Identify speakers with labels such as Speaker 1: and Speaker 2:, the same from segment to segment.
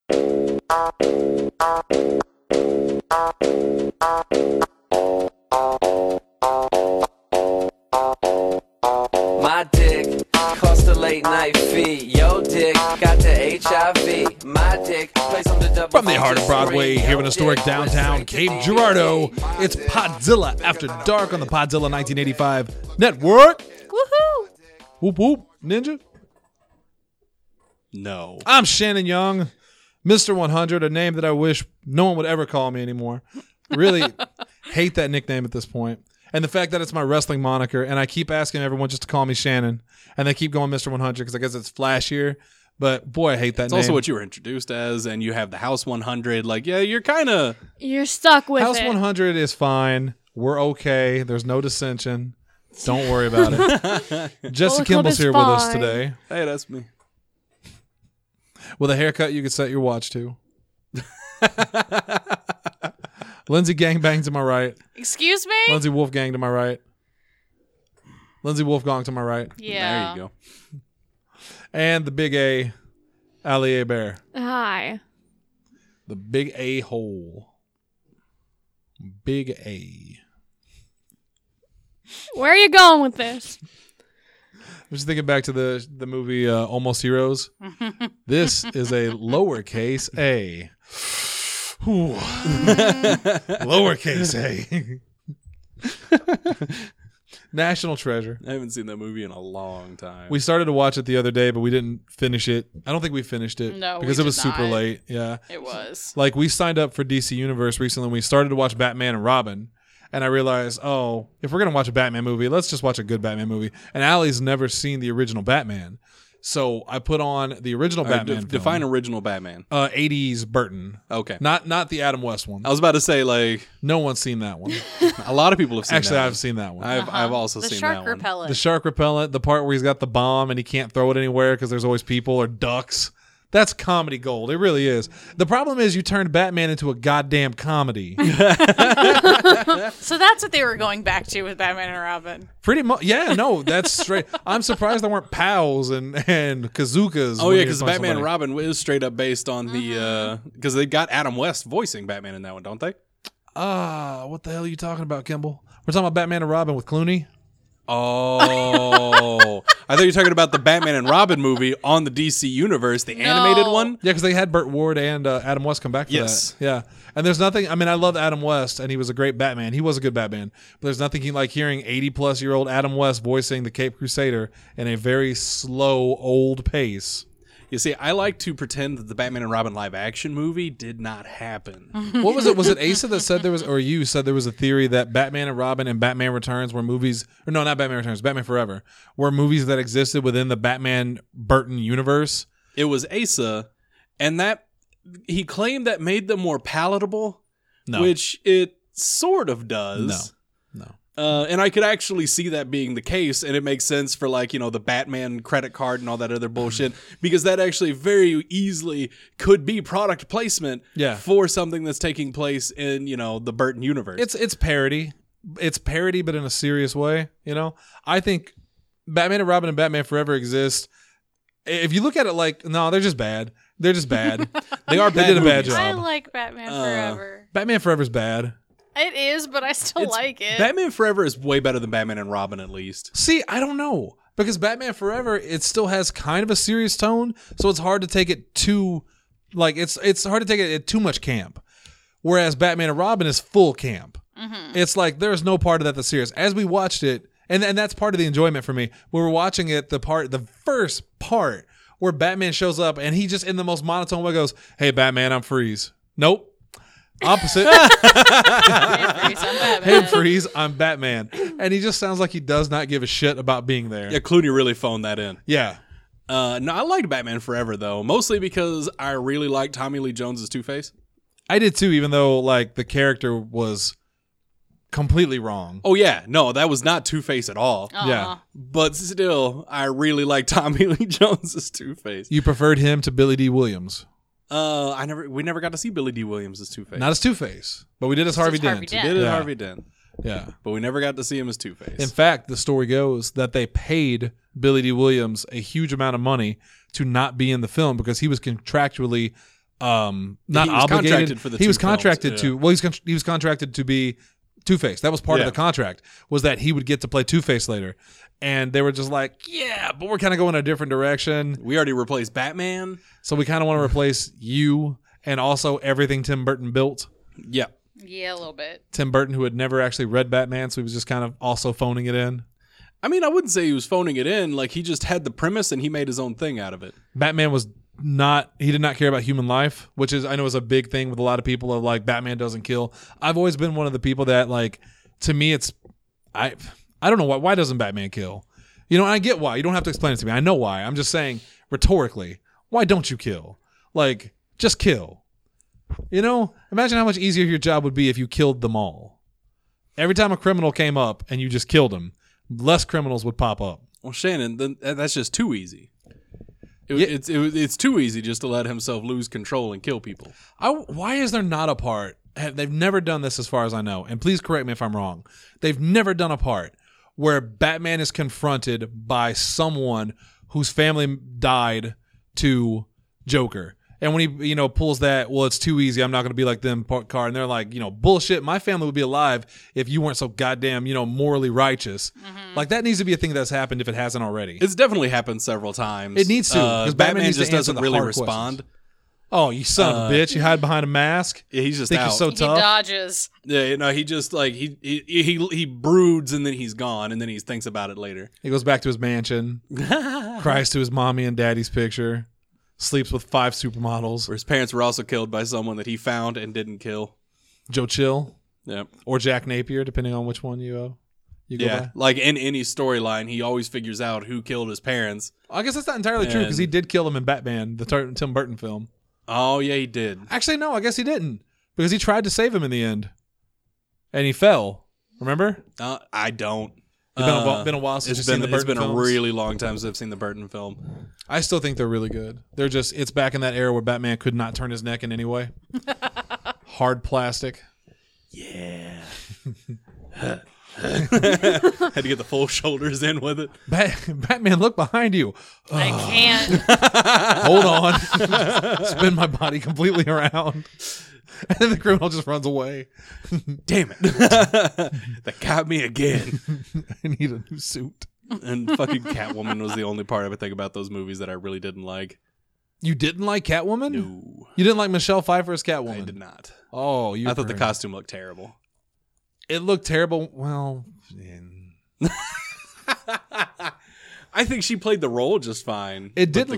Speaker 1: My dick cost a late night fee. Yo dick got the HIV. My dick plays on the double.
Speaker 2: From the heart of Broadway, here in historic downtown Cape Girardeau, it's Podzilla After Dark on the Podzilla 1985 Network.
Speaker 3: Woohoo!
Speaker 2: Whoop whoop, Ninja.
Speaker 4: No.
Speaker 2: I'm Shannon Young, Mr. 100, a name that I wish no one would ever call me anymore. Really hate that nickname at this point. And the fact that it's my wrestling moniker, and I keep asking everyone just to call me Shannon, and they keep going Mr. 100 because I guess it's flashier. But boy, I hate that
Speaker 4: It's
Speaker 2: name.
Speaker 4: also what you were introduced as, and you have the House 100. Like, yeah, you're kind of...
Speaker 3: You're stuck with
Speaker 2: House
Speaker 3: it.
Speaker 2: 100 is fine. We're okay. There's no dissension. Don't worry about it. Jesse
Speaker 3: Bullet Club
Speaker 2: Kimball's
Speaker 3: is
Speaker 2: here with us
Speaker 3: fine.
Speaker 2: today.
Speaker 4: Hey, that's me.
Speaker 2: With a haircut you can set your watch to. Lindsay Gangbang to my right.
Speaker 3: Excuse me?
Speaker 2: Lindsay Wolfgang to my right. Lindsay Wolfgang to my right.
Speaker 3: Yeah.
Speaker 4: There you go.
Speaker 2: And the big A, Ali A. Bear.
Speaker 3: Hi.
Speaker 2: The big A hole. Big A.
Speaker 3: Where are you going with this?
Speaker 2: I'm just thinking back to the movie Almost Heroes. This is a lowercase a. Whew. Lowercase a. National treasure.
Speaker 4: I haven't seen that movie in a long time.
Speaker 2: We started to watch it the other day, but we didn't finish it. I don't think we finished it.
Speaker 3: No,
Speaker 2: because
Speaker 3: we
Speaker 2: it was
Speaker 3: did
Speaker 2: super
Speaker 3: not.
Speaker 2: late. Yeah.
Speaker 3: It was.
Speaker 2: Like, we signed up for DC Universe recently. And we started to watch Batman and Robin. And I realized, oh, if we're going to watch a Batman movie, let's just watch a good Batman movie. And Allie's never seen the original Batman. So I put on the original Batman film.
Speaker 4: Define original Batman.
Speaker 2: 80s Burton.
Speaker 4: Okay.
Speaker 2: Not the Adam West one.
Speaker 4: I was about to say, like,
Speaker 2: No one's seen that one.
Speaker 4: a lot of people have seen
Speaker 2: Actually,
Speaker 4: that
Speaker 2: I've
Speaker 4: one.
Speaker 2: seen that one.
Speaker 4: I've also
Speaker 3: The
Speaker 4: seen
Speaker 3: shark
Speaker 4: that one.
Speaker 3: repellent.
Speaker 2: The shark repellent, the part where he's got the bomb and he can't throw it anywhere because there's always people or ducks. That's comedy gold. It really is. The problem is you turned Batman into a goddamn comedy.
Speaker 5: So that's what they were going back to with Batman and Robin.
Speaker 2: Pretty much. Yeah, no, that's straight. I'm surprised there weren't pals and kazookas.
Speaker 4: Oh,
Speaker 2: when
Speaker 4: yeah,
Speaker 2: you
Speaker 4: because
Speaker 2: punch
Speaker 4: Batman and
Speaker 2: somebody.
Speaker 4: Robin is straight up based on the... Because they got Adam West voicing Batman in that one, don't they?
Speaker 2: What the hell are you talking about, Kimball? We're talking about Batman and Robin with Clooney?
Speaker 4: Oh, I thought you were talking about the Batman and Robin movie on the DC Universe, the animated one.
Speaker 2: Yeah, because they had Burt Ward and Adam West come back for
Speaker 4: Yes.
Speaker 2: that. Yeah. And there's nothing, I mean, I love Adam West, and he was a great Batman. He was a good Batman. But there's nothing like hearing 80-plus-year-old Adam West voicing the Cape Crusader in a very slow, old pace.
Speaker 4: You see, I like to pretend that the Batman and Robin live action movie did not happen.
Speaker 2: What was it? Was it Asa that said there was, or you said there was a theory that Batman and Robin and Batman Returns were movies, or no, not Batman Returns, Batman Forever, were movies that existed within the Batman Burton universe?
Speaker 4: It was Asa, and that he claimed that made them more palatable,
Speaker 2: No.
Speaker 4: which it sort of does.
Speaker 2: No.
Speaker 4: And I could actually see that being the case, and it makes sense for, like, you know, the Batman credit card and all that other bullshit, because that actually very easily could be product placement for something that's taking place in, you know, the Burton universe.
Speaker 2: It's parody. It's parody, but in a serious way, you know? I think Batman and Robin and Batman Forever exist. If you look at it like, no, they're just bad. They're just bad.
Speaker 4: They are
Speaker 2: They
Speaker 4: bad
Speaker 2: did a bad
Speaker 4: movies.
Speaker 5: I
Speaker 2: job.
Speaker 5: like Batman Forever.
Speaker 2: Batman Forever's bad.
Speaker 5: It is, but I still like it.
Speaker 4: Batman Forever is way better than Batman and Robin, at least.
Speaker 2: See, I don't know. Because Batman Forever, it still has kind of a serious tone, so it's hard to take it too, like, it's hard to take it at too much camp. Whereas Batman and Robin is full camp. It's like, there's no part of that that's serious. As we watched it, and that's part of the enjoyment for me, we were watching it, the first part, where Batman shows up, and he just, in the most monotone way, goes, "Hey, Batman, I'm Freeze." Nope. Opposite. Hey, Freeze, I'm Batman. And he just sounds like he does not give a shit about being there.
Speaker 4: Yeah, Clooney really phoned that in.
Speaker 2: Yeah.
Speaker 4: No, I liked Batman Forever, though, mostly because I really liked Tommy Lee Jones' Two-Face.
Speaker 2: I did too, even though, like, the character was completely wrong.
Speaker 4: Oh, yeah. No, that was not Two-Face at all.
Speaker 2: Yeah.
Speaker 4: But still, I really like Tommy Lee Jones' Two-Face.
Speaker 2: You preferred him to Billy D. Williams.
Speaker 4: We never got to see Billy D. Williams as Two-Face.
Speaker 2: Not as Two-Face, but we did as Harvey
Speaker 5: Harvey
Speaker 2: Dent.
Speaker 5: Dent.
Speaker 4: We did it
Speaker 2: Yeah.
Speaker 4: Harvey Dent.
Speaker 2: Yeah.
Speaker 4: But we never got to see him as Two-Face.
Speaker 2: In fact, the story goes that they paid Billy D. Williams a huge amount of money to not be in the film because he was contractually not
Speaker 4: He was
Speaker 2: obligated.
Speaker 4: contracted for the
Speaker 2: he
Speaker 4: two
Speaker 2: was contracted
Speaker 4: films,
Speaker 2: to. Well, he was contracted to be Two-Face. That was part of the contract. Was that he would get to play Two-Face later, and they were just like, yeah, but we're kind of going a different direction.
Speaker 4: We already replaced Batman,
Speaker 2: so we kind of want to replace you and also everything Tim Burton built.
Speaker 4: Yeah.
Speaker 5: Yeah, a little bit.
Speaker 2: Tim Burton, who had never actually read Batman, so he was just kind of also phoning it in.
Speaker 4: I mean, I wouldn't say he was phoning it in. Like, he just had the premise and he made his own thing out of it.
Speaker 2: Batman was not, he did not care about human life, which is, I know is a big thing with a lot of people of like, Batman doesn't kill. I've always been one of the people that like, to me, it's, I don't know why doesn't Batman kill? You know, and I get why. You don't have to explain it to me. I know why. I'm just saying rhetorically, why don't you kill? Like, just kill. You know, imagine how much easier your job would be if you killed them all. Every time a criminal came up and you just killed him, less criminals would pop up.
Speaker 4: Well, Shannon, then that's just too easy. It's too easy just to let himself lose control and kill people.
Speaker 2: Why is there not a part? They've never done this as far as I know, and please correct me if I'm wrong. They've never done a part where Batman is confronted by someone whose family died to Joker. And when he, pulls that, well, it's too easy, I'm not going to be like them card. And they're like, bullshit, my family would be alive if you weren't so goddamn, morally righteous. Mm-hmm. Like, that needs to be a thing that's happened if it hasn't already.
Speaker 4: It's definitely happened several times.
Speaker 2: It needs to. Because
Speaker 4: Batman just doesn't really respond.
Speaker 2: Questions. Oh, you son of a bitch. You hide behind a mask.
Speaker 4: Yeah, he's just
Speaker 2: think
Speaker 4: out.
Speaker 2: You're so tough.
Speaker 5: He dodges.
Speaker 4: Yeah, he just like, he broods and then he's gone and then he thinks about it later.
Speaker 2: He goes back to his mansion, cries to his mommy and daddy's picture. Sleeps with 5 supermodels.
Speaker 4: Where his parents were also killed by someone that he found and didn't kill.
Speaker 2: Joe Chill.
Speaker 4: Yep.
Speaker 2: Or Jack Napier, depending on which one you go by.
Speaker 4: Like in any storyline, he always figures out who killed his parents.
Speaker 2: I guess that's not entirely true because he did kill them in Batman, the Tim Burton film.
Speaker 4: Oh, yeah, he did.
Speaker 2: Actually, no, I guess he didn't. Because he tried to save him in the end. And he fell. Remember?
Speaker 4: I don't.
Speaker 2: It's been a while since you've seen the Burton films.
Speaker 4: It's been a really long time since I've seen the Burton film.
Speaker 2: I still think they're really good. It's back in that era where Batman could not turn his neck in any way. Hard plastic.
Speaker 4: Yeah. Had to get the full shoulders in with it.
Speaker 2: Batman, look behind you.
Speaker 5: I can't.
Speaker 2: Hold on. Spin my body completely around. And then the criminal just runs away.
Speaker 4: Damn it. That got me again.
Speaker 2: I need a new suit.
Speaker 4: And fucking Catwoman was the only part I would think about those movies that I really didn't like.
Speaker 2: You didn't like Catwoman?
Speaker 4: No.
Speaker 2: You didn't like Michelle Pfeiffer's Catwoman?
Speaker 4: I did not.
Speaker 2: Oh,
Speaker 4: I thought the costume looked terrible.
Speaker 2: It looked terrible. Well,
Speaker 4: I think she played the role just fine.
Speaker 2: It did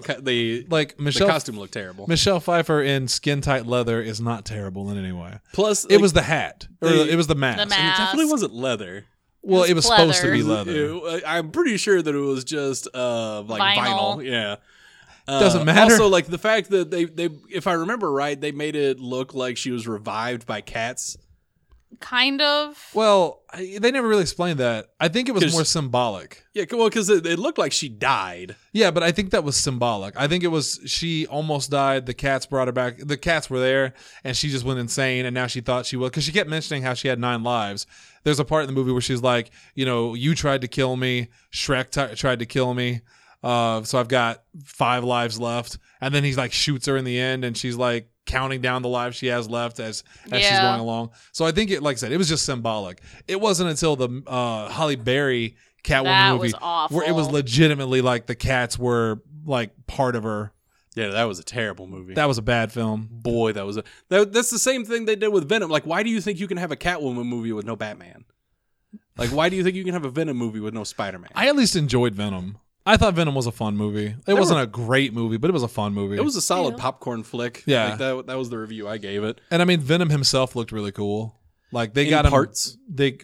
Speaker 4: the costume looked terrible.
Speaker 2: Michelle Pfeiffer in skin tight leather is not terrible in any way.
Speaker 4: Plus,
Speaker 2: it was the hat. It was the mask.
Speaker 5: The mask.
Speaker 4: And it definitely wasn't leather.
Speaker 2: Well, it was supposed to be leather.
Speaker 4: I'm pretty sure that it was just vinyl. Yeah.
Speaker 2: Doesn't matter.
Speaker 4: Also, like the fact that they, if I remember right, they made it look like she was revived by cats.
Speaker 5: Kind of.
Speaker 2: Well, they never really explained that. I think it was more symbolic.
Speaker 4: Yeah, well, because it looked like she died.
Speaker 2: Yeah, but I think that was symbolic. I think it was she almost died. The cats brought her back. The cats were there, and she just went insane, and now she thought she was. Because she kept mentioning how she had 9 lives. There's a part in the movie where she's like, you tried to kill me. Shrek tried to kill me. So I've got 5 lives left. And then he's like shoots her in the end, and she's like, counting down the lives she has left as she's going along. So I think it, like I said, it was just symbolic. It wasn't until the Halle Berry Catwoman movie where it was legitimately like the cats were like part of her.
Speaker 4: Yeah, that was a terrible movie.
Speaker 2: That was a bad film.
Speaker 4: Boy, that's the same thing they did with Venom. Like, why do you think you can have a Catwoman movie with no Batman? Like, why do you think you can have a Venom movie with no Spider-Man?
Speaker 2: I at least enjoyed Venom. I thought Venom was a fun movie. It wasn't a great movie, but it was a fun movie.
Speaker 4: It was a solid popcorn flick.
Speaker 2: Yeah.
Speaker 4: Like that was the review I gave it.
Speaker 2: And I mean, Venom himself looked really cool. Like they got him
Speaker 4: parts.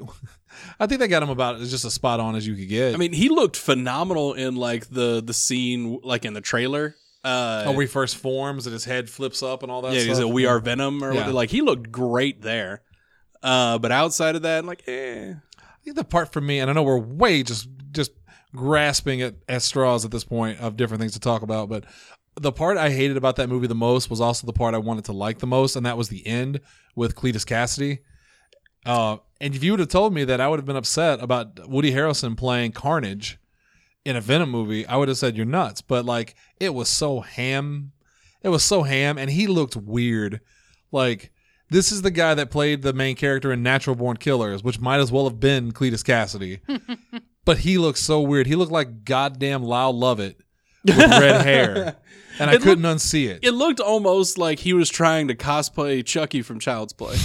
Speaker 2: I think they got him about as just as spot on as you could get.
Speaker 4: I mean, he looked phenomenal in like the scene like in the trailer.
Speaker 2: Where he first forms and his head flips up and all that stuff.
Speaker 4: Yeah, he's a We Are Venom or whatever. Like he looked great there. But outside of that, like I
Speaker 2: think the part for me, and I know we're way just grasping at straws at this point of different things to talk about, but the part I hated about that movie the most was also the part I wanted to like the most, and that was the end with Cletus Cassidy. And if you would have told me that I would have been upset about Woody Harrelson playing Carnage in a Venom movie, I would have said you're nuts. But like it was so It was so ham, and he looked weird. Like, this is the guy that played the main character in Natural Born Killers, which might as well have been Cletus Cassidy. But he looked so weird. He looked like goddamn Lyle Lovett with red hair. And I couldn't unsee it.
Speaker 4: It looked almost like he was trying to cosplay Chucky from Child's Play.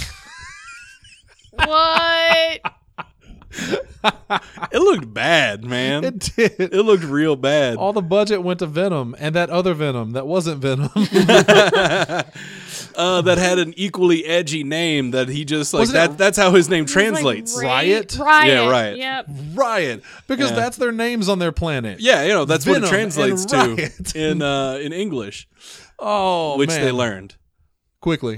Speaker 5: What?
Speaker 4: It looked bad, man.
Speaker 2: It did.
Speaker 4: It looked real bad.
Speaker 2: All the budget went to Venom and that other Venom that wasn't Venom.
Speaker 4: That had an equally edgy name that he just like
Speaker 2: Wasn't it-
Speaker 4: that's how his name
Speaker 3: It was
Speaker 4: translates.
Speaker 3: like
Speaker 2: Riot?
Speaker 3: Riot.
Speaker 4: Yeah, Riot.
Speaker 3: Yep.
Speaker 2: Riot. Because
Speaker 4: Yeah.
Speaker 2: that's their names on their planet.
Speaker 4: Yeah, that's what it
Speaker 2: Venom
Speaker 4: translates
Speaker 2: and
Speaker 4: to
Speaker 2: Riot.
Speaker 4: in English,
Speaker 2: Oh,
Speaker 4: which
Speaker 2: man.
Speaker 4: they learned.
Speaker 2: Quickly.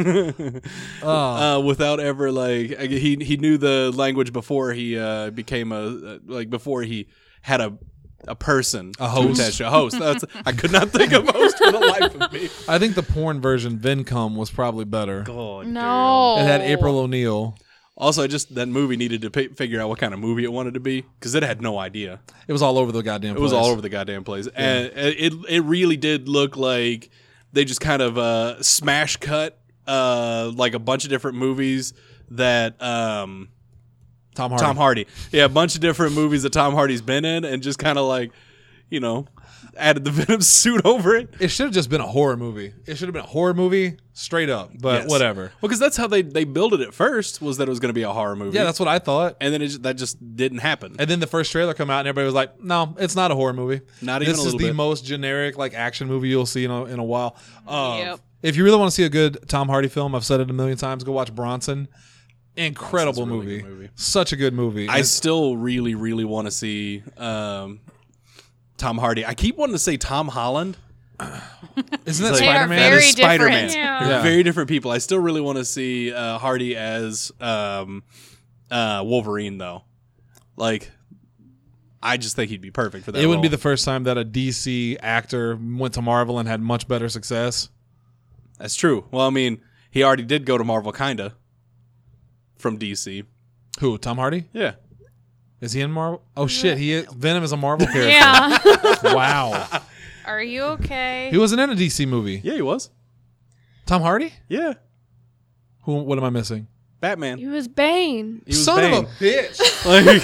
Speaker 4: Without ever he knew the language before he became before he had a person,
Speaker 2: A host.
Speaker 4: to attach to a host. I could not think of host for the life of me.
Speaker 2: I think the porn version, Vincom, was probably better.
Speaker 5: No.
Speaker 2: It had April O'Neil.
Speaker 4: Also, that movie needed to figure out what kind of movie it wanted to be because it had no idea.
Speaker 2: It was all over the goddamn
Speaker 4: It was
Speaker 2: place.
Speaker 4: all over the goddamn place, and it really did look like they just kind of smash cut like a bunch of different movies that
Speaker 2: Tom Hardy.
Speaker 4: Tom Hardy, a bunch of different movies that Tom Hardy's been in, and just kind of like added the Venom suit over it.
Speaker 2: It should have just been a horror movie. It should have been a horror movie straight up, but
Speaker 4: Yes.
Speaker 2: whatever.
Speaker 4: Well, because that's how they built it at first, was that it was going to be a horror movie.
Speaker 2: Yeah, that's what I thought.
Speaker 4: and then that just didn't happen.
Speaker 2: And then the first trailer come out, and everybody was like, "No, it's not a horror movie.
Speaker 4: Not even
Speaker 2: this
Speaker 4: a
Speaker 2: is
Speaker 4: little
Speaker 2: the
Speaker 4: bit."
Speaker 2: most generic like action movie you'll see in a while."
Speaker 5: Yep.
Speaker 2: If you really want to see a good Tom Hardy film, I've said it a million times. Go watch Bronson. Incredible
Speaker 4: Bronson's a really
Speaker 2: movie.
Speaker 4: good movie.
Speaker 2: Such a good movie.
Speaker 4: I still really, really want to see Tom Hardy. I keep wanting to say Tom Holland.
Speaker 2: Isn't that
Speaker 4: Like-
Speaker 5: They are
Speaker 2: Spider Man?
Speaker 5: very
Speaker 4: That is Spider-Man.
Speaker 5: different.
Speaker 3: Yeah.
Speaker 2: Yeah.
Speaker 4: Very different people. I still really want to see Hardy as Wolverine, though. Like, I just think he'd be perfect for that.
Speaker 2: It would be
Speaker 4: role.
Speaker 2: the first time that a DC actor went to Marvel and had much better success.
Speaker 4: That's true. Well, I mean, he already did go to Marvel, kinda, from DC.
Speaker 2: Who? Tom Hardy?
Speaker 4: Yeah.
Speaker 2: Is he in Marvel? Oh shit, he is. Venom is a Marvel character.
Speaker 3: Yeah.
Speaker 2: Wow.
Speaker 5: Are you okay?
Speaker 2: He wasn't in a DC movie.
Speaker 4: Yeah, he was.
Speaker 2: Tom Hardy?
Speaker 4: Yeah.
Speaker 2: Who? What am I missing?
Speaker 4: Batman.
Speaker 3: He was Bane.
Speaker 4: He was
Speaker 2: Son
Speaker 4: Bane.
Speaker 2: of a bitch.
Speaker 4: Like,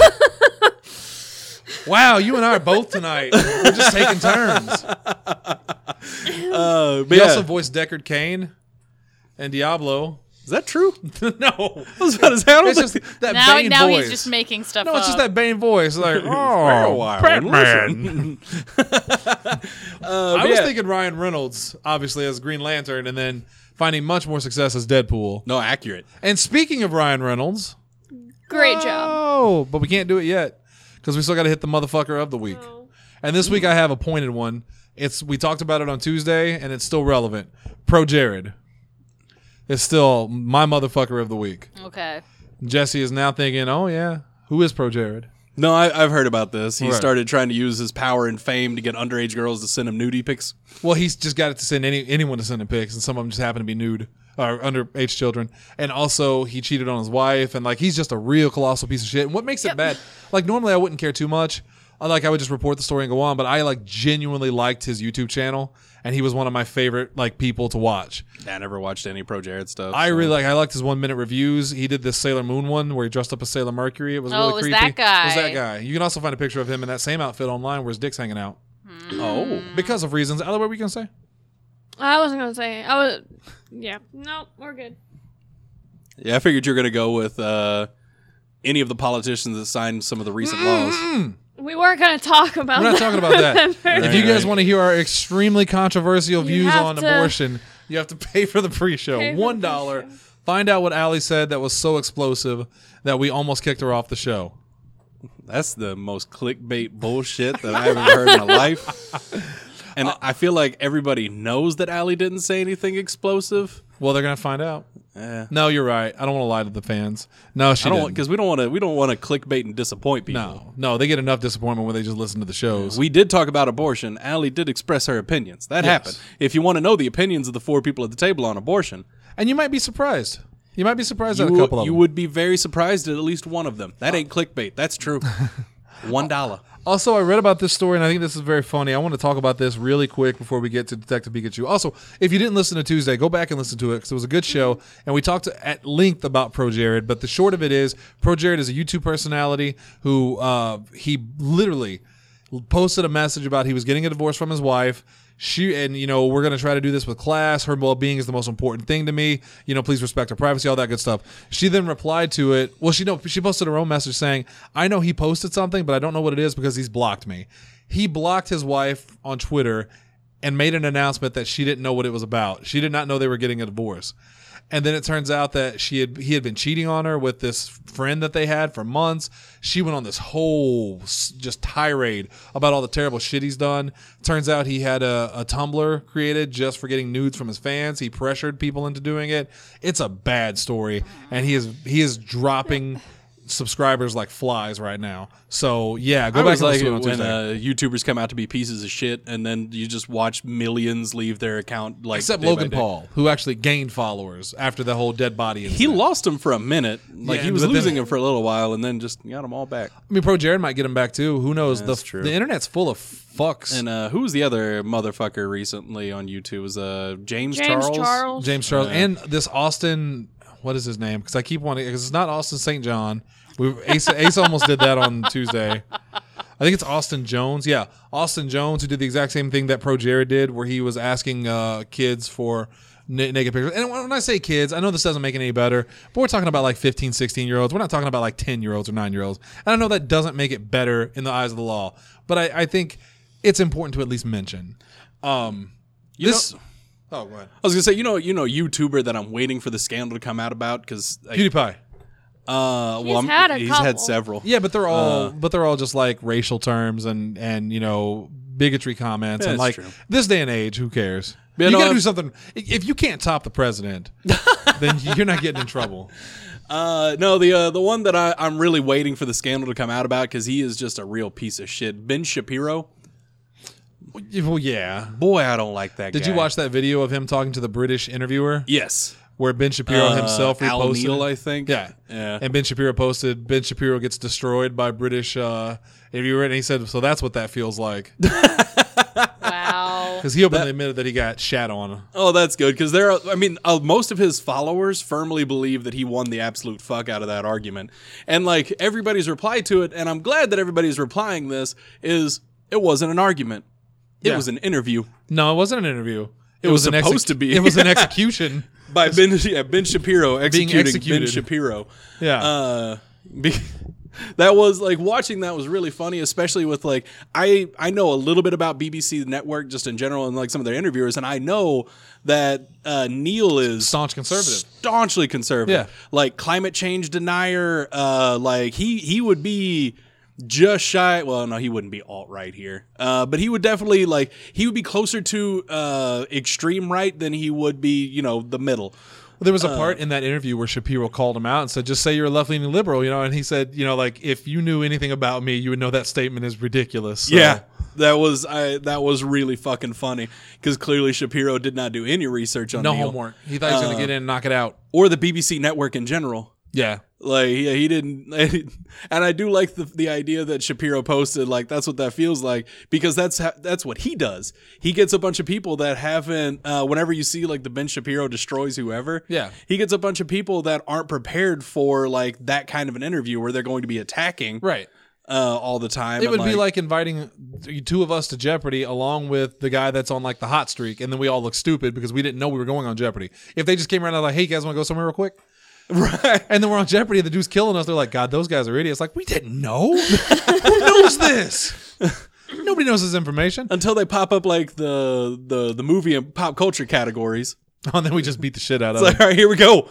Speaker 2: Wow, you and I are both tonight. We're just taking turns.
Speaker 4: but
Speaker 2: He
Speaker 4: yeah.
Speaker 2: also voiced Deckard Cain and Diablo.
Speaker 4: Is that true?
Speaker 2: No.
Speaker 4: I was about to say, I don't
Speaker 2: It's
Speaker 4: think
Speaker 2: just that
Speaker 5: now
Speaker 2: Bane
Speaker 5: now
Speaker 2: voice.
Speaker 5: he's just making stuff
Speaker 2: No,
Speaker 5: up.
Speaker 2: it's just that Bane voice. Like,
Speaker 4: Oh,
Speaker 2: oh,
Speaker 4: Batman.
Speaker 2: I was thinking Ryan Reynolds, obviously, as Green Lantern, and then finding much more success as Deadpool.
Speaker 4: No, accurate.
Speaker 2: And speaking of Ryan Reynolds,
Speaker 3: Great job.
Speaker 2: oh, but we can't do it yet because we still got to hit the motherfucker of the week. And this week I have a pointed one. We talked about it on Tuesday, and it's still relevant. Pro Jared. It's still my motherfucker of the week.
Speaker 5: Okay.
Speaker 2: Jesse is now thinking, oh yeah, who is Pro Jared?
Speaker 4: No, I've heard about this. He
Speaker 2: Right.
Speaker 4: started trying to use his power and fame to get underage girls to send him nudie pics.
Speaker 2: Well, he's just got it to send anyone to send him pics, and some of them just happen to be nude or underage children. And also, he cheated on his wife, and like he's just a real colossal piece of shit. And what makes it bad? Like normally, I wouldn't care too much. I would just report the story and go on, but I like genuinely liked his YouTube channel, and he was one of my favorite like people to watch.
Speaker 4: I never watched any Pro Jared stuff.
Speaker 2: I
Speaker 4: so.
Speaker 2: really liked his 1 minute reviews. He did this Sailor Moon one where he dressed up as Sailor Mercury. It was really
Speaker 5: it was
Speaker 2: creepy.
Speaker 5: that guy.
Speaker 2: It was that guy. You can also find a picture of him in that same outfit online where his dick's hanging out.
Speaker 4: Oh.
Speaker 2: Because of reasons. Other, what were you gonna say?
Speaker 3: I wasn't gonna say. I was. Yeah. No, we're good.
Speaker 4: Yeah, I figured you were going to go with any of the politicians that signed some of the recent laws.
Speaker 3: We weren't gonna talk about.
Speaker 2: We're not talking about that.
Speaker 3: that.
Speaker 2: If you guys want to hear our extremely controversial views
Speaker 3: have
Speaker 2: on
Speaker 3: to-
Speaker 2: abortion, you have to pay for the pre-show.
Speaker 3: Pay for the
Speaker 2: $1.
Speaker 3: pre-show.
Speaker 2: Find out what Allie said that was so explosive that we almost kicked her off the show.
Speaker 4: That's the most clickbait bullshit that I've ever heard in my life. And I feel like everybody knows that Allie didn't say anything explosive.
Speaker 2: Well, they're gonna find out.
Speaker 4: Eh.
Speaker 2: No, you're right. I don't want to lie to the fans. No, she
Speaker 4: I don't
Speaker 2: didn't.
Speaker 4: because we don't want to clickbait and disappoint people.
Speaker 2: No, they get enough disappointment when they just listen to the shows.
Speaker 4: We did talk about abortion. Allie did express her opinions. That
Speaker 2: Yes.
Speaker 4: happened. If you want to know the opinions of the 4 people at the table on abortion,
Speaker 2: And you might be surprised. You might be surprised at a
Speaker 4: you,
Speaker 2: couple of
Speaker 4: you
Speaker 2: them.
Speaker 4: would be very surprised at least one of them. That ain't clickbait. That's true. $1.
Speaker 2: Also, I read about this story, and I think this is very funny. I want to talk about this really quick before we get to Detective Pikachu. Also, if you didn't listen to Tuesday, go back and listen to it because it was a good show, and we talked at length about ProJared. But the short of it is, ProJared is a YouTube personality who he literally posted a message about he was getting a divorce from his wife. We're going to try to do this with class. Her well-being is the most important thing to me. Please respect her privacy, all that good stuff. She then replied to it. Well, she posted her own message saying, I know he posted something, but I don't know what it is because he's blocked me. He blocked his wife on Twitter and made an announcement that she didn't know what it was about. She did not know they were getting a divorce. And then it turns out that he had been cheating on her with this friend that they had for months. She went on this whole just tirade about all the terrible shit he's done. Turns out he had a Tumblr created just for getting nudes from his fans. He pressured people into doing it. It's a bad story, and he is dropping subscribers like flies right now. So yeah, go back and listen to it on Tuesday.
Speaker 4: YouTubers come out to be pieces of shit, and then you just watch millions leave their account.
Speaker 2: Except Logan Paul, who actually gained followers after the whole dead body incident.
Speaker 4: He lost them for a minute. He was losing them for a little while, and then just got them all back.
Speaker 2: I mean, ProJared might get him back too. Who knows?
Speaker 4: That's true.
Speaker 2: The internet's full of fucks.
Speaker 4: And who was the other motherfucker recently on YouTube? It was James Charles.
Speaker 2: James Charles, and this Austin. What is his name? Because I keep wanting. Because it's not Austin St. John. Ace almost did that on Tuesday. I think it's Austin Jones. Yeah, Austin Jones, who did the exact same thing that ProJared did, where he was asking kids for naked pictures. And when I say kids, I know this doesn't make it any better, but we're talking about like 15, 16-year-olds. We're not talking about like 10-year-olds or 9-year-olds. And I know that doesn't make it better in the eyes of the law, but I think it's important to at least mention.
Speaker 4: Oh, go ahead. I was gonna say, YouTuber that I'm waiting for the scandal to come out about because
Speaker 2: PewDiePie.
Speaker 3: He's
Speaker 4: had several.
Speaker 2: Yeah, but they're all just like racial terms and bigotry comments and like
Speaker 4: true.
Speaker 2: This day and age, who cares?
Speaker 4: Yeah,
Speaker 2: you gotta do something. If you can't top the president, then you're not getting in trouble.
Speaker 4: The one that I'm really waiting for the scandal to come out about because he is just a real piece of shit. Ben Shapiro.
Speaker 2: Well, yeah.
Speaker 4: Boy, I don't like that guy.
Speaker 2: Did you watch that video of him talking to the British interviewer?
Speaker 4: Yes.
Speaker 2: Where Ben Shapiro himself reposted.
Speaker 4: Al Neal, I think.
Speaker 2: Yeah. And Ben Shapiro posted, Ben Shapiro gets destroyed by British interviewer, and he said, so that's what that feels like.
Speaker 5: Wow.
Speaker 2: Because he openly admitted that he got shat on.
Speaker 4: Oh, that's good. Because most of his followers firmly believe that he won the absolute fuck out of that argument. And like everybody's reply to it, and I'm glad that everybody's replying this, is it wasn't an argument. It was an interview.
Speaker 2: No, it wasn't an interview.
Speaker 4: It was supposed to be.
Speaker 2: It was an execution.
Speaker 4: By Ben Shapiro executing Ben Shapiro.
Speaker 2: Yeah.
Speaker 4: That was like watching that was really funny, especially with like I know a little bit about BBC Network just in general and like some of their interviewers, and I know that Neil is staunchly conservative.
Speaker 2: Yeah.
Speaker 4: Like climate change denier. Like he would be just shy. Well, no, he wouldn't be alt-right here. But he would definitely he would be closer to extreme right than he would be, the middle.
Speaker 2: Well, there was a part in that interview where Shapiro called him out and said, just say you're a left-leaning liberal, and he said, if you knew anything about me, you would know that statement is ridiculous. So.
Speaker 4: Yeah. That was really fucking funny because clearly Shapiro did not do any research on
Speaker 2: no
Speaker 4: Neil.
Speaker 2: Homework. He thought he was going to get in and knock it out.
Speaker 4: Or the BBC Network in general.
Speaker 2: Yeah.
Speaker 4: He didn't, and I do like the idea that Shapiro posted, that's what that feels like, because that's what he does. He gets a bunch of people that haven't, whenever you see the Ben Shapiro destroys whoever,
Speaker 2: yeah,
Speaker 4: he gets a bunch of people that aren't prepared for that kind of an interview where they're going to be attacking.
Speaker 2: Right.
Speaker 4: All the time.
Speaker 2: It would be like inviting two of us to Jeopardy along with the guy that's on the hot streak, and then we all look stupid because we didn't know we were going on Jeopardy. If they just came around and hey, you guys want to go somewhere real quick?
Speaker 4: Right.
Speaker 2: And then we're on Jeopardy, the dude's killing us. They're like, God, those guys are idiots. We didn't know. Who knows this? Nobody knows this information.
Speaker 4: Until they pop up the movie and pop culture categories.
Speaker 2: Oh, and then we just beat the shit out of
Speaker 4: them. All right, here we go.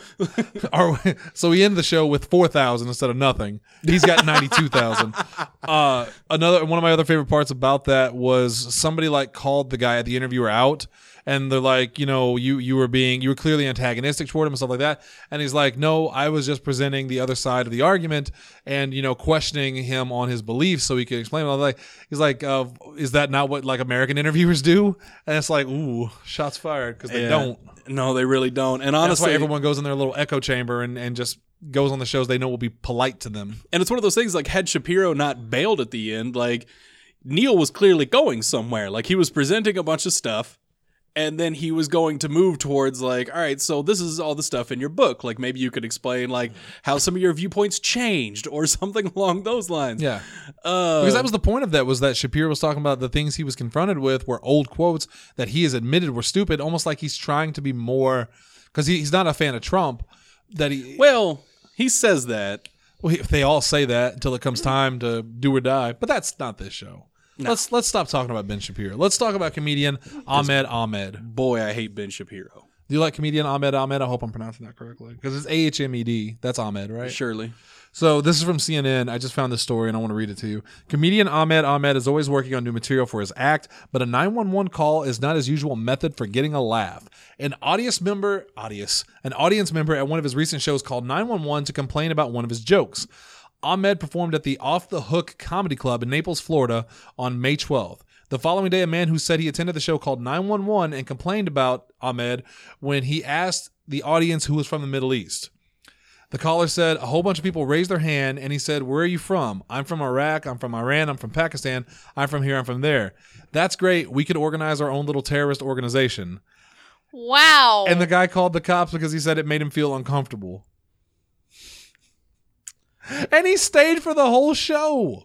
Speaker 2: So we end the show with 4,000 instead of nothing. He's got 92,000. One of my other favorite parts about that was somebody called the guy at the interviewer out, and they're like, you know, you were clearly antagonistic toward him and stuff like that. And he's like, no, I was just presenting the other side of the argument and, you know, questioning him on his beliefs so he could explain it. Like, he's like, is that not what like American interviewers do? And it's like, ooh, shots fired, because they don't.
Speaker 4: No, they really don't. And honestly,
Speaker 2: that's why everyone goes in their little echo chamber and just goes on the shows they know will be polite to them.
Speaker 4: And it's one of those things, like, had Shapiro not bailed at the end, like, Neil was clearly going somewhere. Like, he was presenting a bunch of stuff, and then he was going to move towards, like, all right, so this is all the stuff in your book. Like, maybe you could explain, like, how some of your viewpoints changed or something along those lines.
Speaker 2: Yeah. Because that was the point of that, was that Shapiro was talking about the things he was confronted with were old quotes that he has admitted were stupid, almost like he's trying to be more, because he's not a fan of Trump.
Speaker 4: Well, he says that.
Speaker 2: Well, they all say that until it comes time to do or die. But that's not this show. No. Let's stop talking about Ben Shapiro. Let's talk about comedian Ahmed Ahmed.
Speaker 4: Boy, I hate Ben Shapiro.
Speaker 2: Do you like comedian Ahmed Ahmed? I hope I'm pronouncing that correctly, because it's AHMED. That's Ahmed, right?
Speaker 4: Surely.
Speaker 2: So this is from CNN. I just found this story and I want to read it to you. Comedian Ahmed Ahmed is always working on new material for his act, but a 911 call is not his usual method for getting a laugh. An audience member at one of his recent shows called 911 to complain about one of his jokes. Ahmed performed at the Off the Hook Comedy Club in Naples, Florida on May 12th. The following day, a man who said he attended the show called 911 and complained about Ahmed when he asked the audience who was from the Middle East. The caller said a whole bunch of people raised their hand, and he said, "Where are you from?" "I'm from Iraq, I'm from Iran, I'm from Pakistan, I'm from here, I'm from there." "That's great. We could organize our own little terrorist organization."
Speaker 5: Wow.
Speaker 2: And the guy called the cops because he said it made him feel uncomfortable. And he stayed for the whole show.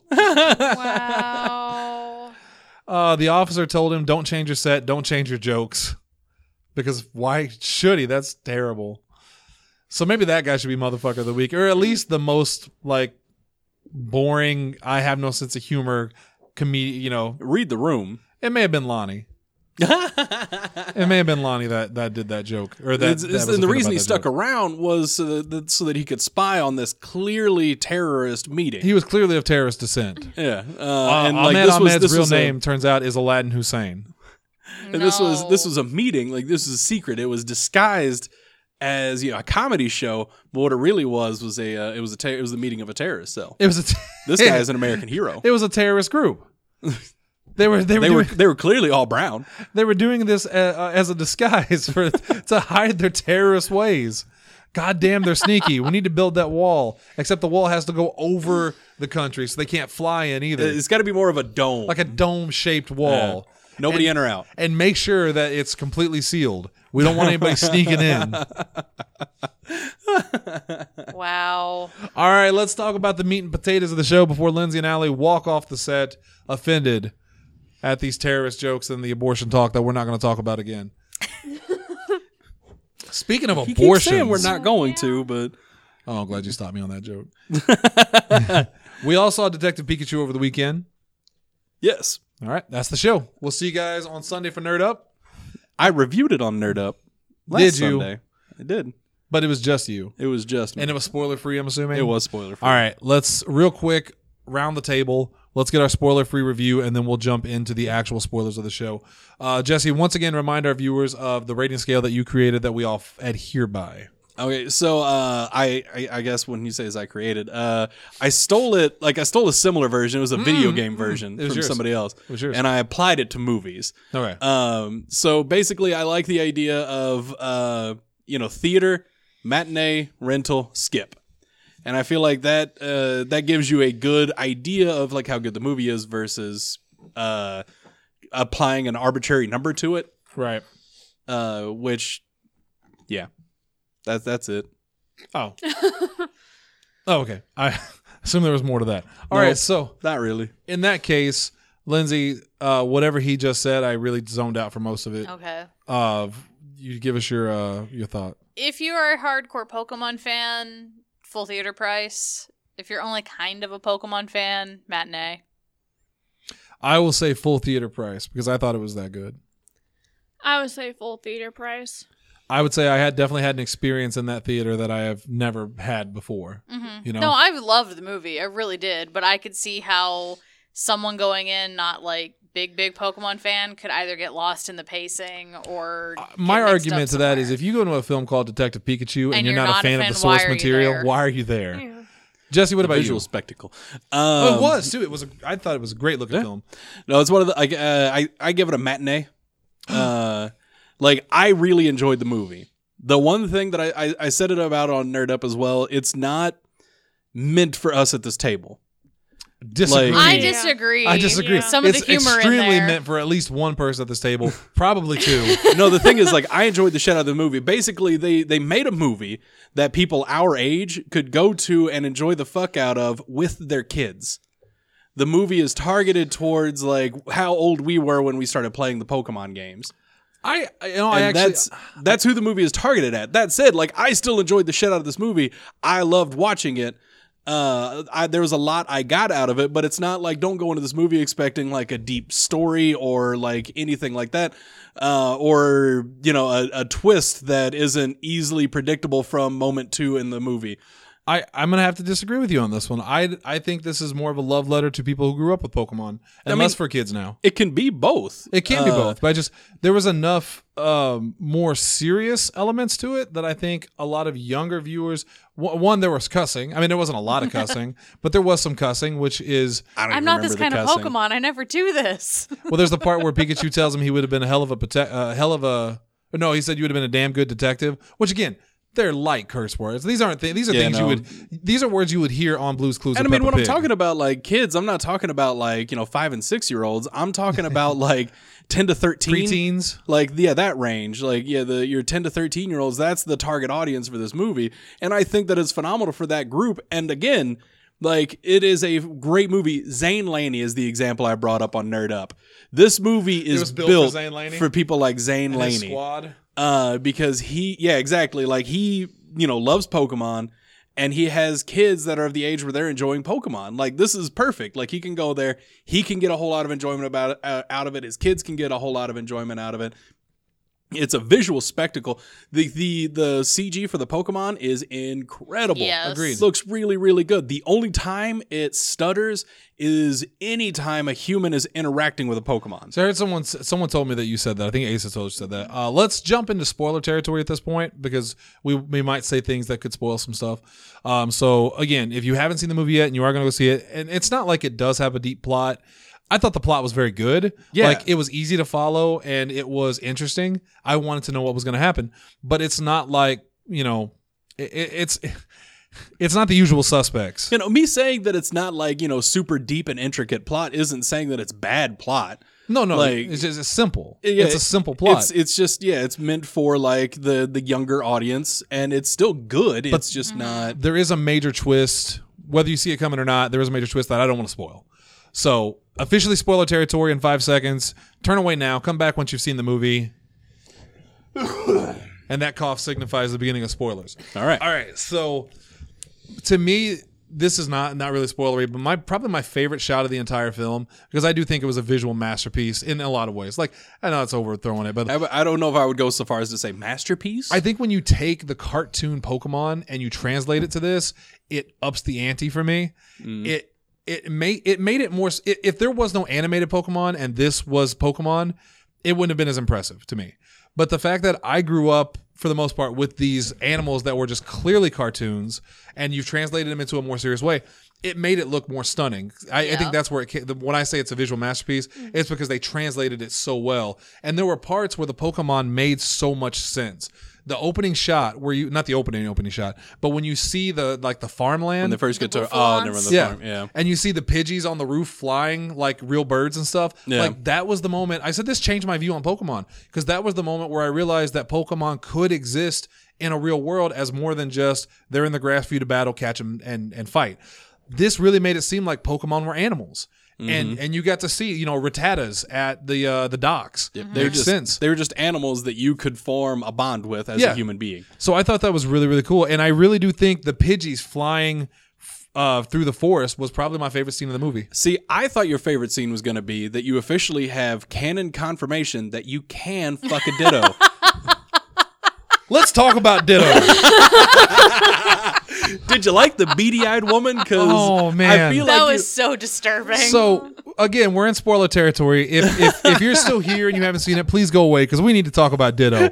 Speaker 5: Wow.
Speaker 2: The officer told him, "Don't change your set, don't change your jokes." Because why should he? That's terrible. So maybe that guy should be motherfucker of the week, or at least the most like boring, I have no sense of humor comedian. You know,
Speaker 4: read the room.
Speaker 2: It may have been Lonnie. It may have been Lonnie that did that joke, or that.
Speaker 4: And the reason he stuck around was so that he could spy on this clearly terrorist meeting.
Speaker 2: He was clearly of terrorist descent.
Speaker 4: Yeah,
Speaker 2: and Ahmed's real name turns out is Aladdin Hussein.
Speaker 4: And this was a meeting. Like, this was a secret. It was disguised as, you know, a comedy show, but what it really was the meeting of a terrorist cell.
Speaker 2: It was
Speaker 4: this guy is an American hero.
Speaker 2: It was a terrorist group. They were
Speaker 4: clearly all brown.
Speaker 2: They were doing this as a disguise to hide their terrorist ways. God damn, they're sneaky. We need to build that wall. Except the wall has to go over the country, so they can't fly in either.
Speaker 4: It's got to be more of a dome,
Speaker 2: like a dome-shaped wall.
Speaker 4: Nobody in or out,
Speaker 2: and make sure that it's completely sealed. We don't want anybody sneaking in.
Speaker 5: Wow.
Speaker 2: All right, let's talk about the meat and potatoes of the show before Lindsay and Allie walk off the set offended at these terrorist jokes and the abortion talk that we're not going to talk about again. Speaking of abortion,
Speaker 4: keep saying we're not going to, but
Speaker 2: oh, I'm glad you stopped me on that joke. We all saw Detective Pikachu over the weekend.
Speaker 4: Yes.
Speaker 2: All right, that's the show. We'll see you guys on Sunday for Nerd Up.
Speaker 4: I reviewed it on Nerd Up last Sunday. I did.
Speaker 2: But it was just you.
Speaker 4: It was just me.
Speaker 2: And it was spoiler-free, I'm assuming?
Speaker 4: It was spoiler-free.
Speaker 2: All right, let's real quick round the table. Let's get our spoiler-free review, and then we'll jump into the actual spoilers of the show. Jesse, once again, remind our viewers of the rating scale that you created that we all adhere by.
Speaker 4: Okay, so I guess when you say as I created, I stole it. Like, I stole a similar version. It was a video game version from somebody else,
Speaker 2: it was yours.
Speaker 4: And I applied it to movies.
Speaker 2: Okay.
Speaker 4: So basically, I like the idea of theater, matinee, rental, skip, and I feel like that that gives you a good idea of like how good the movie is versus applying an arbitrary number to it.
Speaker 2: Right.
Speaker 4: Which, yeah. That's it.
Speaker 2: Oh. Oh, okay. I assume there was more to that. All right, so
Speaker 4: not really.
Speaker 2: In that case, Lindsay, whatever he just said, I really zoned out for most of it.
Speaker 5: Okay.
Speaker 2: You give us your thought.
Speaker 5: If you are a hardcore Pokemon fan, full theater price. If you're only kind of a Pokemon fan, matinee.
Speaker 2: I will say full theater price because I thought it was that good.
Speaker 3: I would say full theater price.
Speaker 2: I would say I definitely had an experience in that theater that I have never had before.
Speaker 5: Mm-hmm.
Speaker 2: You know?
Speaker 5: No, I loved the movie. I really did. But I could see how someone going in not like big Pokemon fan could either get lost in the pacing or
Speaker 2: my
Speaker 5: get mixed
Speaker 2: argument
Speaker 5: up
Speaker 2: to that is
Speaker 5: somewhere.
Speaker 2: if you go into a film called Detective Pikachu and you're not a fan of the
Speaker 5: why
Speaker 2: source
Speaker 5: are you
Speaker 2: material,
Speaker 5: there?
Speaker 2: why are you there?
Speaker 3: Yeah.
Speaker 2: Jesse, what about
Speaker 4: Visual
Speaker 2: you?
Speaker 4: spectacle.
Speaker 2: Oh, it was too. I thought it was a great looking film.
Speaker 4: No, it's one of the. I give it a matinee. Like I really enjoyed the movie. The one thing that I said it about on Nerd Up as well. It's not meant for us at this table.
Speaker 2: Disagree.
Speaker 4: Like-
Speaker 5: I disagree.
Speaker 2: I disagree.
Speaker 3: Yeah.
Speaker 5: Some of the
Speaker 2: It's
Speaker 5: humor in
Speaker 2: extremely
Speaker 5: there.
Speaker 2: meant for at least one person at this table, probably two.
Speaker 4: No, the thing is, like, I enjoyed the shit out of the movie. Basically, they made a movie that people our age could go to and enjoy the fuck out of with their kids. The movie is targeted towards like how old we were when we started playing the Pokemon games.
Speaker 2: I
Speaker 4: And
Speaker 2: actually
Speaker 4: that's who the movie is targeted at. That said, like I still enjoyed the shit out of this movie. I loved watching it. There was a lot I got out of it, but it's not like don't go into this movie expecting like a deep story or like anything like that, or you know a twist that isn't easily predictable from moment 2 in the movie.
Speaker 2: I'm gonna have to disagree with you on this one. I think this is more of a love letter to people who grew up with Pokemon, and less for kids now.
Speaker 4: It can be both.
Speaker 2: It can be both, but there was enough more serious elements to it that I think a lot of younger viewers. One, there was cussing. I mean, there wasn't a lot of cussing, but there was some cussing, which is
Speaker 4: I don't
Speaker 5: I'm
Speaker 4: even
Speaker 5: not this
Speaker 4: remember
Speaker 5: kind
Speaker 4: the
Speaker 5: of
Speaker 4: cussing.
Speaker 5: Pokemon. I never do this.
Speaker 2: well. There's the part where Pikachu tells him he would have been a hell of a. No, he said you would have been a damn good detective. Which again, they're light curse words. These aren't these are
Speaker 4: Yeah,
Speaker 2: things
Speaker 4: no.
Speaker 2: These are words you would hear on Blue's Clues.
Speaker 4: And I
Speaker 2: and
Speaker 4: mean,
Speaker 2: Peppa
Speaker 4: when I'm
Speaker 2: Pig.
Speaker 4: talking about like kids, I'm not talking about like 5 and 6 year olds. I'm talking about like 10 to 13.
Speaker 2: preteens.
Speaker 4: Like, yeah, that range. Like, yeah, your 10 to 13 year olds, that's the target audience for this movie. And I think that it's phenomenal for that group. And again, like, it is a great movie. Zane Laney is the example I brought up on Nerd Up. This movie is
Speaker 2: was built
Speaker 4: built
Speaker 2: for Zane Laney?
Speaker 4: for people like Zane
Speaker 2: And his
Speaker 4: Laney.
Speaker 2: squad.
Speaker 4: Because exactly. Like, he, loves Pokemon. And he has kids that are of the age where they're enjoying Pokemon. Like, this is perfect. Like, he can go there. He can get a whole lot of enjoyment out of it. His kids can get a whole lot of enjoyment out of it. It's a visual spectacle. The CG for the Pokemon is incredible.
Speaker 5: Yes.
Speaker 2: Agreed.
Speaker 4: Looks really, really good. The only time it stutters is any time a human is interacting with a Pokemon.
Speaker 2: So I heard someone told me that you said that. I think Asa told you said that. Let's jump into spoiler territory at this point because we might say things that could spoil some stuff. So again, if you haven't seen the movie yet and you are going to go see it, and it's not like it does have a deep plot. I thought the plot was very good.
Speaker 4: Yeah.
Speaker 2: Like it was easy to follow and it was interesting. I wanted to know what was going to happen, but it's not like, it's not the usual suspects.
Speaker 4: Me saying that it's not like, super deep and intricate plot isn't saying that it's bad plot.
Speaker 2: No,
Speaker 4: like,
Speaker 2: it's simple.
Speaker 4: Yeah,
Speaker 2: It's a simple plot.
Speaker 4: It's just, it's meant for like the younger audience and it's still good. It's just not.
Speaker 2: There is a major twist, whether you see it coming or not. There is a major twist that I don't want to spoil. So, officially spoiler territory in 5 seconds. Turn away now. Come back once you've seen the movie. And that cough signifies the beginning of spoilers.
Speaker 4: All right.
Speaker 2: All right. So, to me, this is not really spoilery, but probably my favorite shot of the entire film, because I do think it was a visual masterpiece in a lot of ways. Like, I know it's overthrowing it, but
Speaker 4: I don't know if I would go so far as to say masterpiece.
Speaker 2: I think when you take the cartoon Pokemon and you translate it to this, it ups the ante for me. It made it more. If there was no animated Pokemon and this was Pokemon, it wouldn't have been as impressive to me. But the fact that I grew up for the most part with these animals that were just clearly cartoons, and you've translated them into a more serious way, it made it look more stunning. I think that's where it came. When I say it's a visual masterpiece, it's because they translated it so well, and there were parts where the Pokemon made so much sense. The opening shot where not the opening shot, but when you see the farmland,
Speaker 4: when they first get to
Speaker 5: Buffalons.
Speaker 4: never the farm. Yeah.
Speaker 2: and you see the Pidgeys on the roof flying like real birds and stuff.
Speaker 4: Yeah.
Speaker 2: Like that was the moment. I said this changed my view on Pokemon because that was the moment where I realized that Pokemon could exist in a real world as more than just they're in the grass for you to battle, catch them, and fight. This really made it seem like Pokemon were animals. And you got to see, Rattatas at the docks.
Speaker 4: They were just animals that you could form a bond with as a human being.
Speaker 2: So I thought that was really, really cool. And I really do think the Pidgeys flying through the forest was probably my favorite scene of the movie.
Speaker 4: See, I thought your favorite scene was going to be that you officially have canon confirmation that you can fuck a Ditto.
Speaker 2: Let's talk about Ditto.
Speaker 4: Did you like the beady-eyed woman? Because
Speaker 2: Oh, man.
Speaker 4: I feel
Speaker 5: That
Speaker 4: like
Speaker 5: was so disturbing.
Speaker 2: So again, we're in spoiler territory. If you're still here and you haven't seen it, please go away because we need to talk about Ditto.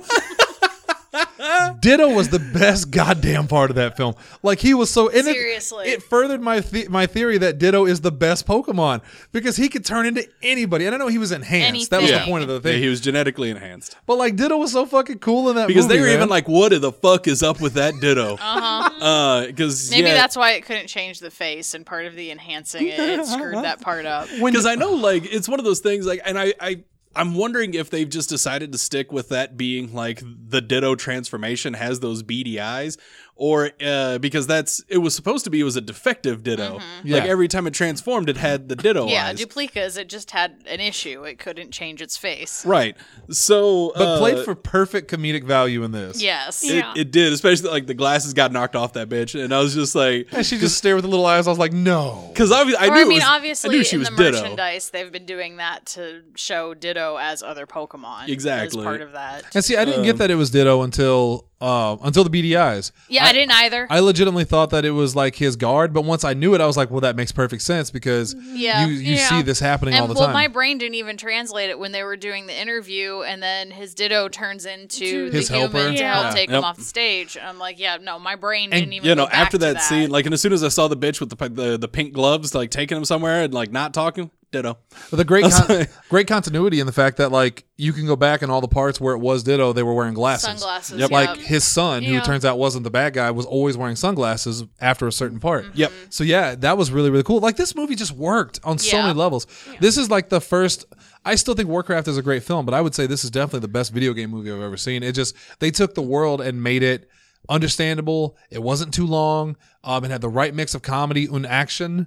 Speaker 2: Ditto was the best goddamn part of that film. Like he was so and
Speaker 5: Seriously.
Speaker 2: It furthered my theory that Ditto is the best Pokemon because he could turn into anybody. And I know he was enhanced. That was the
Speaker 5: Anything.
Speaker 2: point of the
Speaker 4: yeah,
Speaker 2: thing.
Speaker 4: he was genetically enhanced.
Speaker 2: But like Ditto was so fucking cool in that
Speaker 4: Because
Speaker 2: movie,
Speaker 4: they were
Speaker 2: man.
Speaker 4: even like, what the fuck is up with that Ditto? Because
Speaker 5: Maybe that's why it couldn't change the face, and part of the enhancing it screwed that part up.
Speaker 4: Because I know, like, it's one of those things, like, and I'm wondering if they've just decided to stick with that being, like, the Ditto transformation has those beady eyes, or because it was supposed to be, it was a defective Ditto.
Speaker 2: Yeah.
Speaker 4: Like, every time it transformed, it had the Ditto
Speaker 5: Yeah,
Speaker 4: eyes.
Speaker 5: Duplica's, it just had an issue. It couldn't change its face.
Speaker 4: Right. So,
Speaker 2: but played for perfect comedic value in this.
Speaker 5: Yes.
Speaker 3: Yeah.
Speaker 4: it did, especially, like, the glasses got knocked off that bitch, and I was just like,
Speaker 2: And she just stared with the little eyes. I was like, no.
Speaker 4: because I knew
Speaker 5: Obviously,
Speaker 4: I knew she
Speaker 5: in
Speaker 4: was
Speaker 5: the
Speaker 4: Ditto.
Speaker 5: merchandise, they've been doing that to show Ditto as other Pokemon.
Speaker 4: Exactly.
Speaker 5: As part of that.
Speaker 2: And see, I didn't get that it was Ditto until the beady eyes.
Speaker 5: Yeah, I didn't either.
Speaker 2: I legitimately thought that it was like his guard, but once I knew it, I was like, well, that makes perfect sense because
Speaker 5: Yeah.
Speaker 2: you
Speaker 3: Yeah.
Speaker 2: see this happening all
Speaker 5: And
Speaker 2: the
Speaker 5: well,
Speaker 2: time.
Speaker 5: my brain didn't even translate it when they were doing the interview, and then his Ditto turns into
Speaker 2: His
Speaker 5: the human
Speaker 2: helper.
Speaker 5: to
Speaker 3: Yeah.
Speaker 5: help take
Speaker 4: Yep.
Speaker 5: him off the stage. And I'm like, yeah, no, my brain didn't even.
Speaker 4: You know,
Speaker 5: go back
Speaker 4: after
Speaker 5: to
Speaker 4: that scene, like, and as soon as I saw the bitch with the pink gloves, like taking him somewhere and like not talking, Ditto.
Speaker 2: But the great continuity in the fact that like you can go back in all the parts where it was Ditto, they were wearing glasses.
Speaker 5: Sunglasses.
Speaker 4: Yep.
Speaker 2: Like his son, who
Speaker 3: Yeah.
Speaker 2: turns out wasn't the bad guy, was always wearing sunglasses after a certain part.
Speaker 4: Yep.
Speaker 2: So yeah, that was really, really cool. Like this movie just worked on so
Speaker 5: Yeah.
Speaker 2: many levels. This is like the first. I still think Warcraft is a great film, but I would say this is definitely the best video game movie I've ever seen. It just they took the world and made it understandable. It wasn't too long. It had the right mix of comedy and action.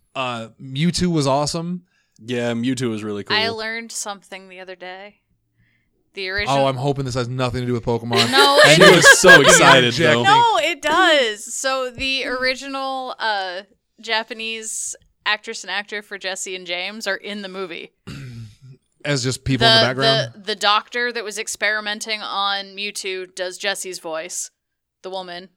Speaker 2: Mewtwo was awesome.
Speaker 4: Yeah, Mewtwo was really cool.
Speaker 5: I learned something the other day. The original.
Speaker 2: Oh, I'm hoping this has nothing to do with Pokemon.
Speaker 5: No,
Speaker 4: she
Speaker 5: it,
Speaker 4: was so excited though.
Speaker 5: no, it does. So the original Japanese actress and actor for Jesse and James are in the movie.
Speaker 2: As just people in the background.
Speaker 5: The doctor that was experimenting on Mewtwo does Jesse's voice, the woman.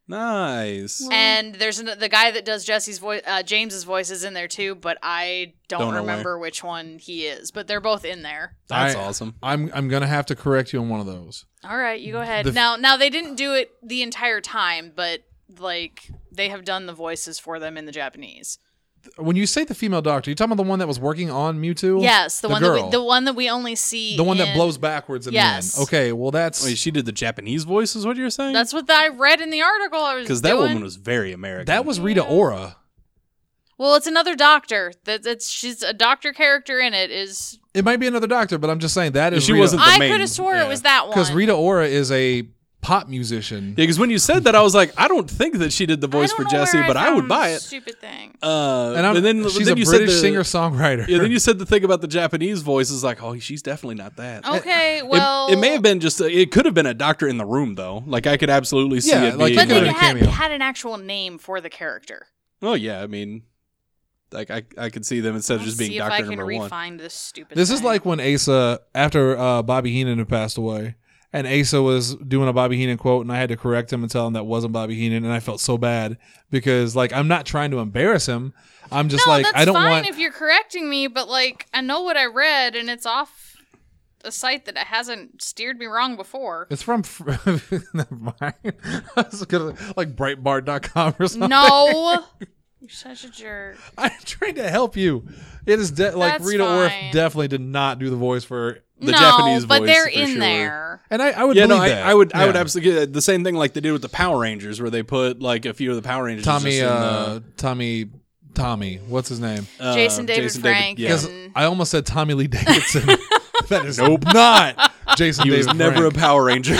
Speaker 4: Nice.
Speaker 5: And there's the guy that does Jesse's voice, James's voice is in there too, but I don't
Speaker 4: Don't know
Speaker 5: remember which one he is. But they're both in there.
Speaker 4: That's
Speaker 2: I-
Speaker 4: awesome.
Speaker 2: I'm gonna have to correct you on one of those.
Speaker 5: All right, you go ahead.
Speaker 2: The-
Speaker 5: Now they didn't do it the entire time, but like they have done the voices for them in the Japanese.
Speaker 2: When you say the female doctor, you talking about the one that was working on Mewtwo?
Speaker 5: Yes, the one
Speaker 2: girl.
Speaker 5: that we only see.
Speaker 2: The one that
Speaker 5: in-
Speaker 2: blows backwards in
Speaker 5: Yes.
Speaker 2: the end. Okay, well that's
Speaker 4: Wait, she did the Japanese voice, is what you're saying?
Speaker 5: That's what I read in the article. I was
Speaker 4: because that
Speaker 5: doing.
Speaker 4: woman was very American.
Speaker 2: that was Rita Ora.
Speaker 5: Well, it's another doctor. She's a doctor character in it. Is
Speaker 2: It might be another doctor, but I'm just saying that is
Speaker 4: She
Speaker 2: Rita,
Speaker 4: wasn't the
Speaker 5: I
Speaker 4: main-
Speaker 5: could have swore
Speaker 4: yeah.
Speaker 5: it was that one.
Speaker 2: because Rita Ora is a pop musician.
Speaker 4: Yeah, because when you said that, I was like, I don't think that she did the voice
Speaker 5: I
Speaker 4: for
Speaker 5: don't know
Speaker 4: Jesse,
Speaker 5: where
Speaker 4: but I would
Speaker 5: found
Speaker 4: buy
Speaker 5: the
Speaker 4: it.
Speaker 5: Stupid thing.
Speaker 2: And
Speaker 4: then
Speaker 2: she's
Speaker 4: then
Speaker 2: a
Speaker 4: you
Speaker 2: British
Speaker 4: said the,
Speaker 2: singer songwriter.
Speaker 4: Yeah, then you said the thing about the Japanese voice is like, oh, she's definitely not that.
Speaker 5: Okay,
Speaker 4: It-
Speaker 5: well,
Speaker 4: it may have been just. It could have been a doctor in the room, though. Like I could absolutely see
Speaker 2: Yeah,
Speaker 4: it
Speaker 2: like,
Speaker 4: being.
Speaker 5: but
Speaker 2: could've
Speaker 5: they
Speaker 2: been a
Speaker 5: had,
Speaker 2: cameo.
Speaker 5: had an actual name for the character.
Speaker 4: Oh yeah, I mean, like I could see them instead of just being
Speaker 5: See if I
Speaker 4: Doctor
Speaker 5: can
Speaker 4: Number One.
Speaker 5: refind this stupid.
Speaker 2: This is
Speaker 5: thing.
Speaker 2: like when Asa, after Bobby Heenan had passed away, and Asa was doing a Bobby Heenan quote, and I had to correct him and tell him that wasn't Bobby Heenan, and I felt so bad because, like, I'm not trying to embarrass him. I'm just
Speaker 5: no,
Speaker 2: like,
Speaker 5: that's
Speaker 2: I don't
Speaker 5: fine
Speaker 2: want.
Speaker 5: if you're correcting me, but like I know what I read, and it's off a site that hasn't steered me wrong before.
Speaker 2: It's from. Never mind. I was gonna like Breitbart.com or something.
Speaker 5: No, you're such a jerk.
Speaker 2: I'm trying to help you. It is like
Speaker 5: That's
Speaker 2: Rita Ora
Speaker 5: fine.
Speaker 2: definitely did not do the voice for.
Speaker 4: The
Speaker 5: no,
Speaker 4: Japanese
Speaker 5: but
Speaker 4: voice,
Speaker 5: they're
Speaker 4: for
Speaker 5: in
Speaker 4: sure.
Speaker 5: there.
Speaker 2: And I would
Speaker 4: Yeah, no,
Speaker 2: believe that.
Speaker 4: I would
Speaker 2: Yeah.
Speaker 4: absolutely get the same thing like they did with the Power Rangers, where they put like a few of the Power Rangers.
Speaker 2: Tommy,
Speaker 4: just in,
Speaker 2: Tommy, what's his name?
Speaker 5: Jason David Frank.
Speaker 4: yeah.
Speaker 2: Because
Speaker 5: and-
Speaker 2: I almost said Tommy Lee Davidson. That is not Jason
Speaker 4: He was
Speaker 2: David
Speaker 4: never
Speaker 2: Frank.
Speaker 4: a Power Ranger.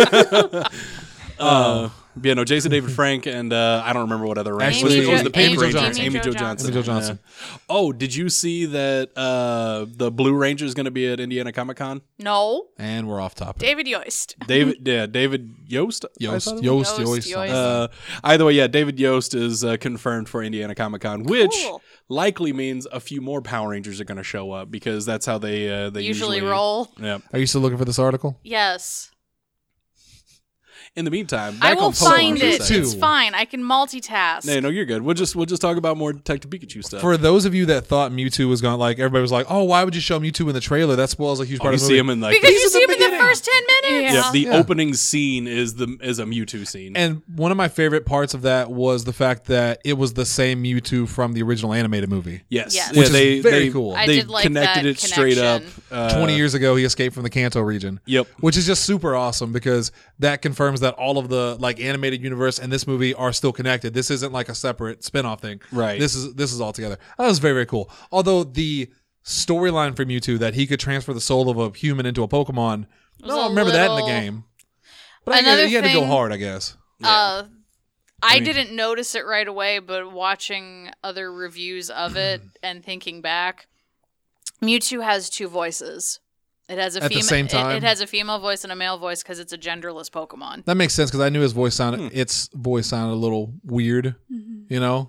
Speaker 4: Yeah, no, Jason David Frank and I don't remember what other Ranger
Speaker 2: Actually,
Speaker 4: was the Pink
Speaker 2: Amy Jo
Speaker 4: Ranger.
Speaker 2: Johnson.
Speaker 4: Amy Jo Johnson.
Speaker 2: Amy Jo Johnson.
Speaker 4: Yeah. Oh, did you see that the Blue Ranger is going to be at Indiana Comic Con?
Speaker 5: No,
Speaker 2: And we're off topic.
Speaker 5: David Yost.
Speaker 4: David Yost.
Speaker 2: Yost.
Speaker 5: Yost.
Speaker 4: Either way, yeah, David Yost is confirmed for Indiana Comic Con, which
Speaker 5: Cool.
Speaker 4: likely means a few more Power Rangers are going to show up because that's how they
Speaker 5: Usually roll.
Speaker 4: Yeah.
Speaker 2: Are you still looking for this article?
Speaker 5: Yes.
Speaker 4: In the meantime,
Speaker 5: I
Speaker 4: back
Speaker 5: will
Speaker 4: on Pokemon
Speaker 5: find
Speaker 4: for a
Speaker 5: it.
Speaker 4: second.
Speaker 5: It's fine. I can multitask.
Speaker 4: No, you're good. We'll just talk about more Detective Pikachu stuff.
Speaker 2: For those of you that thought Mewtwo was going, like everybody was like, "Oh, why would you show Mewtwo in the trailer? That spoils a huge part
Speaker 4: you
Speaker 2: of the
Speaker 4: see
Speaker 2: movie."
Speaker 4: him in like
Speaker 5: Because you
Speaker 2: He's
Speaker 5: see
Speaker 2: in
Speaker 5: him
Speaker 2: the
Speaker 5: in the
Speaker 2: beginning.
Speaker 5: first 10 minutes.
Speaker 4: yeah, the
Speaker 2: Yeah.
Speaker 4: opening scene is a Mewtwo scene.
Speaker 2: And one of my favorite parts of that was the fact that it was the same Mewtwo from the original animated movie.
Speaker 4: yes,
Speaker 5: Yes.
Speaker 4: Yeah,
Speaker 2: Which is
Speaker 4: they
Speaker 2: very cool.
Speaker 5: I
Speaker 4: They
Speaker 5: did like
Speaker 4: connected
Speaker 5: that
Speaker 4: it straight up.
Speaker 5: connection.
Speaker 2: 20 years ago, he escaped from the Kanto region.
Speaker 4: Yep.
Speaker 2: Which is just super awesome because that confirms that all of the like animated universe and this movie are still connected. This isn't like a separate spin-off thing.
Speaker 4: Right.
Speaker 2: This is all together. That was very, very cool. Although the storyline for Mewtwo that he could transfer the soul of a human into a Pokemon, I don't remember that in the game. But
Speaker 5: Another
Speaker 2: he had to go
Speaker 5: thing-
Speaker 2: hard, I guess.
Speaker 5: I
Speaker 4: mean-
Speaker 5: didn't notice it right away, but watching other reviews of it and thinking back, Mewtwo has two voices. It has a
Speaker 2: At the same time?
Speaker 5: It has a female voice and a male voice because it's a genderless Pokemon.
Speaker 2: That makes sense because I knew his voice sounded. Its voice sounded a little weird, you know.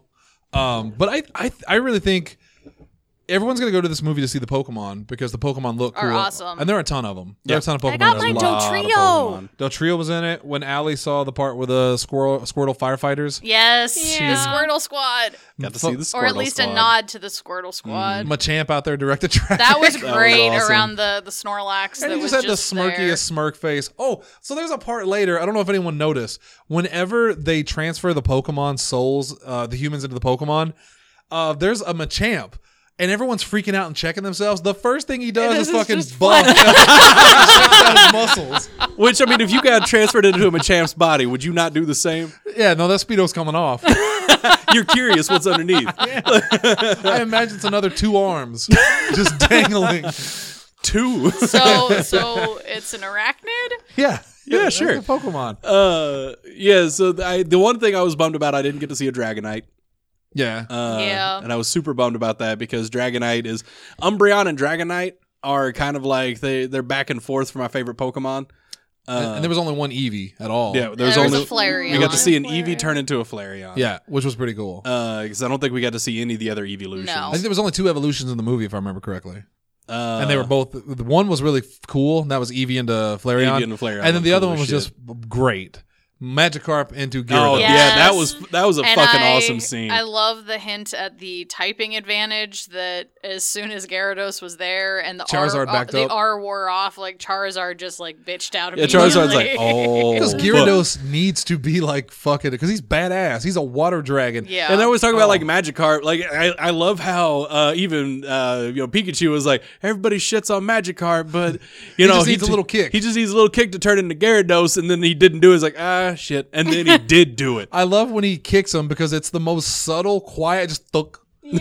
Speaker 2: But I really think everyone's gonna go to this movie to see the Pokemon because the Pokemon look
Speaker 5: Are
Speaker 2: cool,
Speaker 5: awesome.
Speaker 2: and there are a ton of them. There are a ton of Pokemon.
Speaker 5: I got
Speaker 2: There's
Speaker 5: my
Speaker 2: a lot.
Speaker 4: lot of
Speaker 5: Dotrio.
Speaker 4: Pokemon.
Speaker 2: Dotrio was in it when Allie saw the part with the Squirtle firefighters.
Speaker 5: Yes,
Speaker 3: Yeah.
Speaker 5: the Squirtle Squad,
Speaker 4: Got to see the Squirtle
Speaker 5: or at least
Speaker 4: Squad.
Speaker 5: a nod to the Squirtle Squad.
Speaker 2: Machamp out there directed track.
Speaker 5: That was
Speaker 4: was
Speaker 5: great
Speaker 4: awesome.
Speaker 5: around the Snorlax.
Speaker 2: And
Speaker 5: that
Speaker 2: he
Speaker 5: was
Speaker 2: just had
Speaker 5: just
Speaker 2: the smirkiest
Speaker 5: there.
Speaker 2: smirk face. Oh, so there's a part later. I don't know if anyone noticed. Whenever they transfer the Pokemon souls, the humans into the Pokemon, there's a Machamp. And everyone's freaking out and checking themselves. The first thing he does is
Speaker 5: is
Speaker 2: fucking
Speaker 5: just
Speaker 2: buff. Checks out his muscles.
Speaker 4: Which, I mean, if you got transferred into a Machamp's body, would you not do the same?
Speaker 2: Yeah, no, that Speedo's coming off.
Speaker 4: You're curious what's underneath.
Speaker 2: I imagine it's another 2 arms just dangling.
Speaker 4: Two.
Speaker 5: So it's an arachnid.
Speaker 2: Yeah.
Speaker 4: Yeah, sure.
Speaker 2: Like a Pokemon.
Speaker 4: Yeah, so the one thing I was bummed about, I didn't get to see a Dragonite.
Speaker 2: Yeah.
Speaker 5: Yeah.
Speaker 4: And I was super bummed about that because Dragonite is Umbreon and Dragonite are kind of like they're back and forth for my favorite Pokemon.
Speaker 2: And there was only one Eevee at all.
Speaker 4: Yeah, there's
Speaker 5: There was
Speaker 4: only
Speaker 5: a Flareon.
Speaker 4: we got to see an
Speaker 3: Flareon.
Speaker 4: Eevee turn into a Flareon.
Speaker 2: Yeah, which was pretty cool.
Speaker 4: because I don't think we got to see any of the other evolutions.
Speaker 5: No.
Speaker 2: I think there was only 2 evolutions in the movie, if I remember correctly.
Speaker 4: And
Speaker 2: And they were both. The one was really cool. And that was Eevee into Flareon.
Speaker 4: Eevee into Flareon
Speaker 2: And then the
Speaker 4: was
Speaker 2: other
Speaker 4: cool
Speaker 2: one was
Speaker 4: as
Speaker 2: just great. Magikarp into
Speaker 4: Oh
Speaker 2: Gyarados.
Speaker 5: Yeah.
Speaker 4: yeah, that
Speaker 5: Yes.
Speaker 4: was a
Speaker 5: And
Speaker 4: fucking awesome scene.
Speaker 5: I love the hint at the typing advantage that as soon as Gyarados was there and the
Speaker 2: Charizard backed
Speaker 5: the
Speaker 2: up.
Speaker 5: R wore off, like Charizard just like bitched out
Speaker 4: Yeah,
Speaker 5: immediately.
Speaker 4: Charizard's like, oh,
Speaker 2: Because
Speaker 4: fuck.
Speaker 2: Gyarados needs to be like fucking. Because he's badass. He's a water dragon.
Speaker 5: Yeah.
Speaker 4: And I always talk
Speaker 2: Oh.
Speaker 4: about like Magikarp. Like I love how even Pikachu was like everybody shits on Magikarp, but you know
Speaker 2: just needs a little kick.
Speaker 4: He just needs a little kick to turn into Gyarados, and then he didn't do it. It's like shit, and then he did do it.
Speaker 2: I love when he kicks him because it's the most subtle, quiet, just thunk.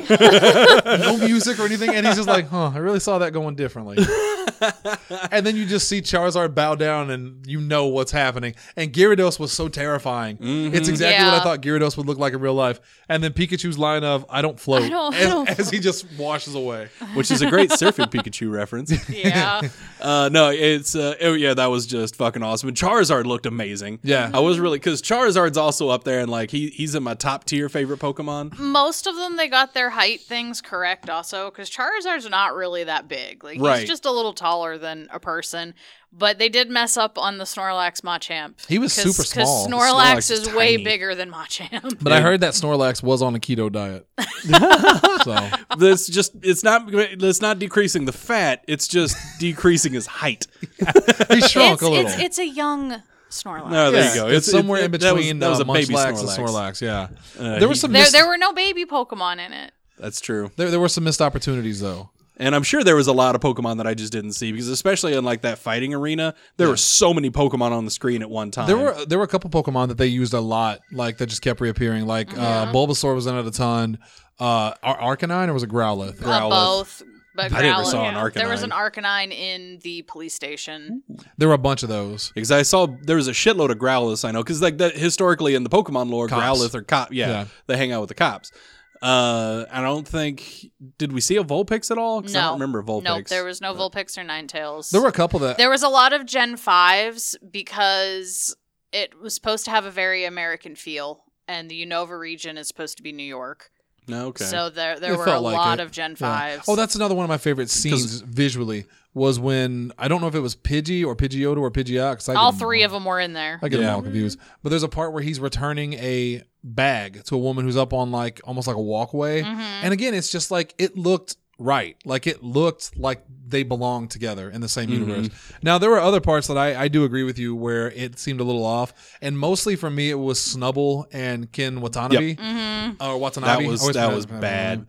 Speaker 2: No music or anything, and he's just like, "Huh, I really saw that going differently." And then you just see Charizard bow down, and you know what's happening. And Gyarados was so terrifying. It's exactly what I
Speaker 5: Yeah.
Speaker 2: thought Gyarados would look like in real life. And then Pikachu's line of "I don't float"
Speaker 3: I don't
Speaker 2: as he just washes away.
Speaker 4: Which is a great surfing Pikachu reference.
Speaker 5: Yeah.
Speaker 4: No, it's yeah, that was just fucking awesome. And Charizard looked amazing.
Speaker 2: Yeah.
Speaker 4: I was really because Charizard's also up there, and like he's in my top tier favorite Pokemon.
Speaker 5: Most of them, they got their height things correct also, because Charizard's not really that big. Like,
Speaker 4: Right.
Speaker 5: he's just a little taller than a person. But they did mess up on the Snorlax Machamp.
Speaker 2: He was super small.
Speaker 5: Because Snorlax
Speaker 4: Snorlax is
Speaker 5: is way
Speaker 4: tiny.
Speaker 5: bigger than Machamp.
Speaker 2: But I heard that Snorlax was on a keto diet. So
Speaker 4: It's not decreasing the fat. It's just decreasing his height.
Speaker 2: he shrunk a little.
Speaker 5: It's a young Snorlax.
Speaker 4: No, there you go.
Speaker 2: It's somewhere in
Speaker 4: that was-
Speaker 2: between
Speaker 4: that was a baby
Speaker 2: Munchlax and
Speaker 4: Snorlax.
Speaker 2: Snorlax. Yeah,
Speaker 4: Uh,
Speaker 2: there was some
Speaker 5: There were no baby Pokemon in it.
Speaker 4: That's true.
Speaker 2: there were some missed opportunities though.
Speaker 4: And I'm sure there was a lot of Pokemon that I just didn't see because especially in like that fighting arena, there were so many Pokemon on the screen at one time.
Speaker 2: There were a couple Pokemon that they used a lot, like that just kept reappearing. Like Bulbasaur was in it a ton. Arcanine or was it Growlithe?
Speaker 5: Both. But
Speaker 4: I never
Speaker 5: Growlithe-
Speaker 4: saw an
Speaker 5: There was an
Speaker 4: Arcanine.
Speaker 5: Arcanine in the police station.
Speaker 2: There were a bunch of those.
Speaker 4: Because I saw there was a shitload of Growlithe, I know, because like that historically in the Pokemon lore,
Speaker 2: Cops.
Speaker 4: Growlithe are cop. Yeah, they hang out with the cops. I don't think did we see a Vulpix at all? 'Cause I don't remember Vulpix.
Speaker 5: Nope, there was no Vulpix or Ninetales.
Speaker 2: There were a couple that
Speaker 5: There was a lot of Gen 5s because it was supposed to have a very American feel, and the Unova region is supposed to be New York.
Speaker 4: No, okay.
Speaker 5: So there
Speaker 2: It
Speaker 5: were a
Speaker 2: felt like
Speaker 5: lot
Speaker 2: it.
Speaker 5: of Gen
Speaker 2: Yeah.
Speaker 5: 5s.
Speaker 2: Oh, that's another one of my favorite scenes visually was when, I don't know if it was Pidgey or Pidgeotto or Pidgeot. 'Cause
Speaker 5: All three of them were in there.
Speaker 2: I get them all confused. But there's a part where he's returning a bag to a woman who's up on like almost like a walkway. And again, it's just like it looked right. Like it looked like they belonged together in the same universe. Now, there were other parts that I do agree with you where it seemed a little off. And mostly for me, it was Snubbull and Ken Watanabe. Or Watanabe.
Speaker 4: That was bad.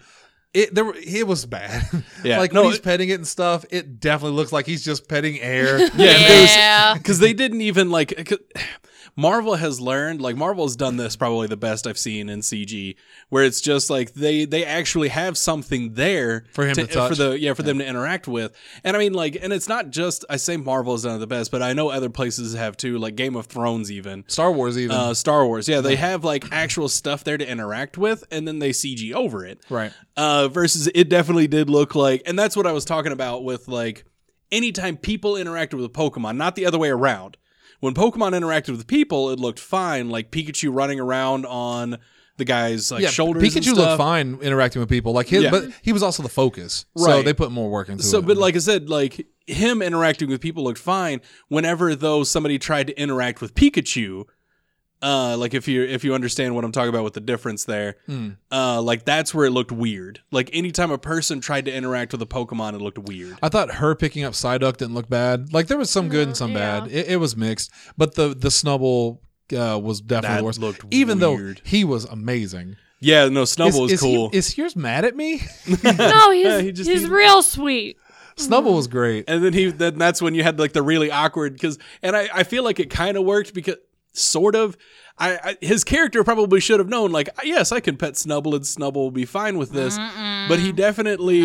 Speaker 2: It was bad.
Speaker 4: Yeah.
Speaker 2: Like when he's petting it and stuff, it definitely looks like he's just petting air.
Speaker 5: Yeah.
Speaker 4: Because they didn't even like. Marvel has learned, like Marvel's done this probably the best I've seen in CG, where it's just like they actually have something there
Speaker 2: for him to touch.
Speaker 4: For them to interact with. And I mean, like, and it's not just, I say Marvel has done it the best, but I know other places have too, like Game of Thrones even.
Speaker 2: Star Wars even.
Speaker 4: Star Wars, yeah, they have like actual stuff there to interact with, and then they CG over it.
Speaker 2: Right.
Speaker 4: Versus it definitely did look like, and that's what I was talking about with like, anytime people interacted with Pokemon, not the other way around. When Pokemon interacted with people, it looked fine. Like Pikachu running around on the guy's like shoulders.
Speaker 2: Pikachu
Speaker 4: and stuff.
Speaker 2: looked fine interacting with people. Like but he was also the focus, so
Speaker 4: Right.
Speaker 2: they put more work into it.
Speaker 4: So, but like I said, like him interacting with people looked fine. Whenever though somebody tried to interact with Pikachu, like if you understand what I'm talking about with the difference there, like that's where it looked weird. Like anytime a person tried to interact with a Pokemon, it looked weird.
Speaker 2: I thought her picking up Psyduck didn't look bad. Like there was some good and some bad. It was mixed, but the Snubbull was definitely
Speaker 4: That
Speaker 2: worse.
Speaker 4: looked
Speaker 2: Even
Speaker 4: weird.
Speaker 2: though he was amazing.
Speaker 4: Yeah, no, Snubbull was cool.
Speaker 2: Is yours mad at me?
Speaker 3: No,
Speaker 4: he's
Speaker 3: he's real sweet.
Speaker 2: Snubbull was great.
Speaker 4: And then that's when you had like the really awkward and I feel like it kind of worked because sort of his character probably should have known like, yes, I can pet Snubbull and Snubbull will be fine with this. But he definitely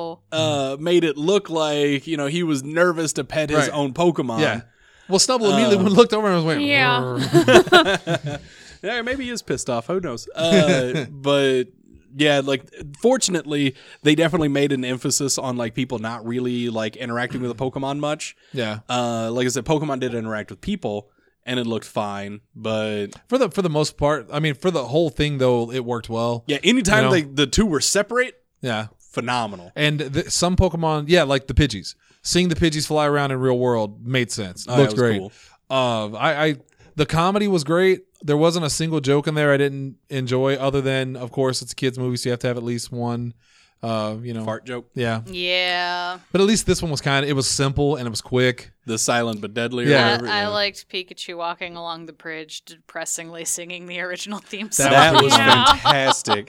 Speaker 4: made it look like, he was nervous to pet his own Pokemon.
Speaker 2: Yeah. Well, Snubbull immediately looked over and was waiting.
Speaker 3: Yeah.
Speaker 4: Yeah, maybe he is pissed off. Who knows? But yeah, like fortunately, they definitely made an emphasis on like people not really like interacting with a Pokemon much.
Speaker 2: Yeah.
Speaker 4: Like I said, Pokemon did interact with people, and it looked fine. But
Speaker 2: for the most part, I mean, for the whole thing though, it worked well.
Speaker 4: yeah, anytime the two were separate,
Speaker 2: Yeah.
Speaker 4: phenomenal.
Speaker 2: And some Pokemon, like the Pidgeys. Seeing the Pidgeys fly around in real world made sense.
Speaker 4: Oh,
Speaker 2: Looked
Speaker 4: that was
Speaker 2: great.
Speaker 4: cool.
Speaker 2: The comedy was great. There wasn't a single joke in there I didn't enjoy, other than, of course, it's a kids movie, so you have to have at least one.
Speaker 4: Fart joke.
Speaker 2: Yeah.
Speaker 5: Yeah.
Speaker 2: But at least this one was it was simple and it was quick.
Speaker 4: The silent but deadly. Or
Speaker 2: Yeah.
Speaker 4: whatever,
Speaker 5: I liked Pikachu walking along the bridge, depressingly singing the original theme song.
Speaker 4: That was
Speaker 3: Yeah.
Speaker 4: fantastic.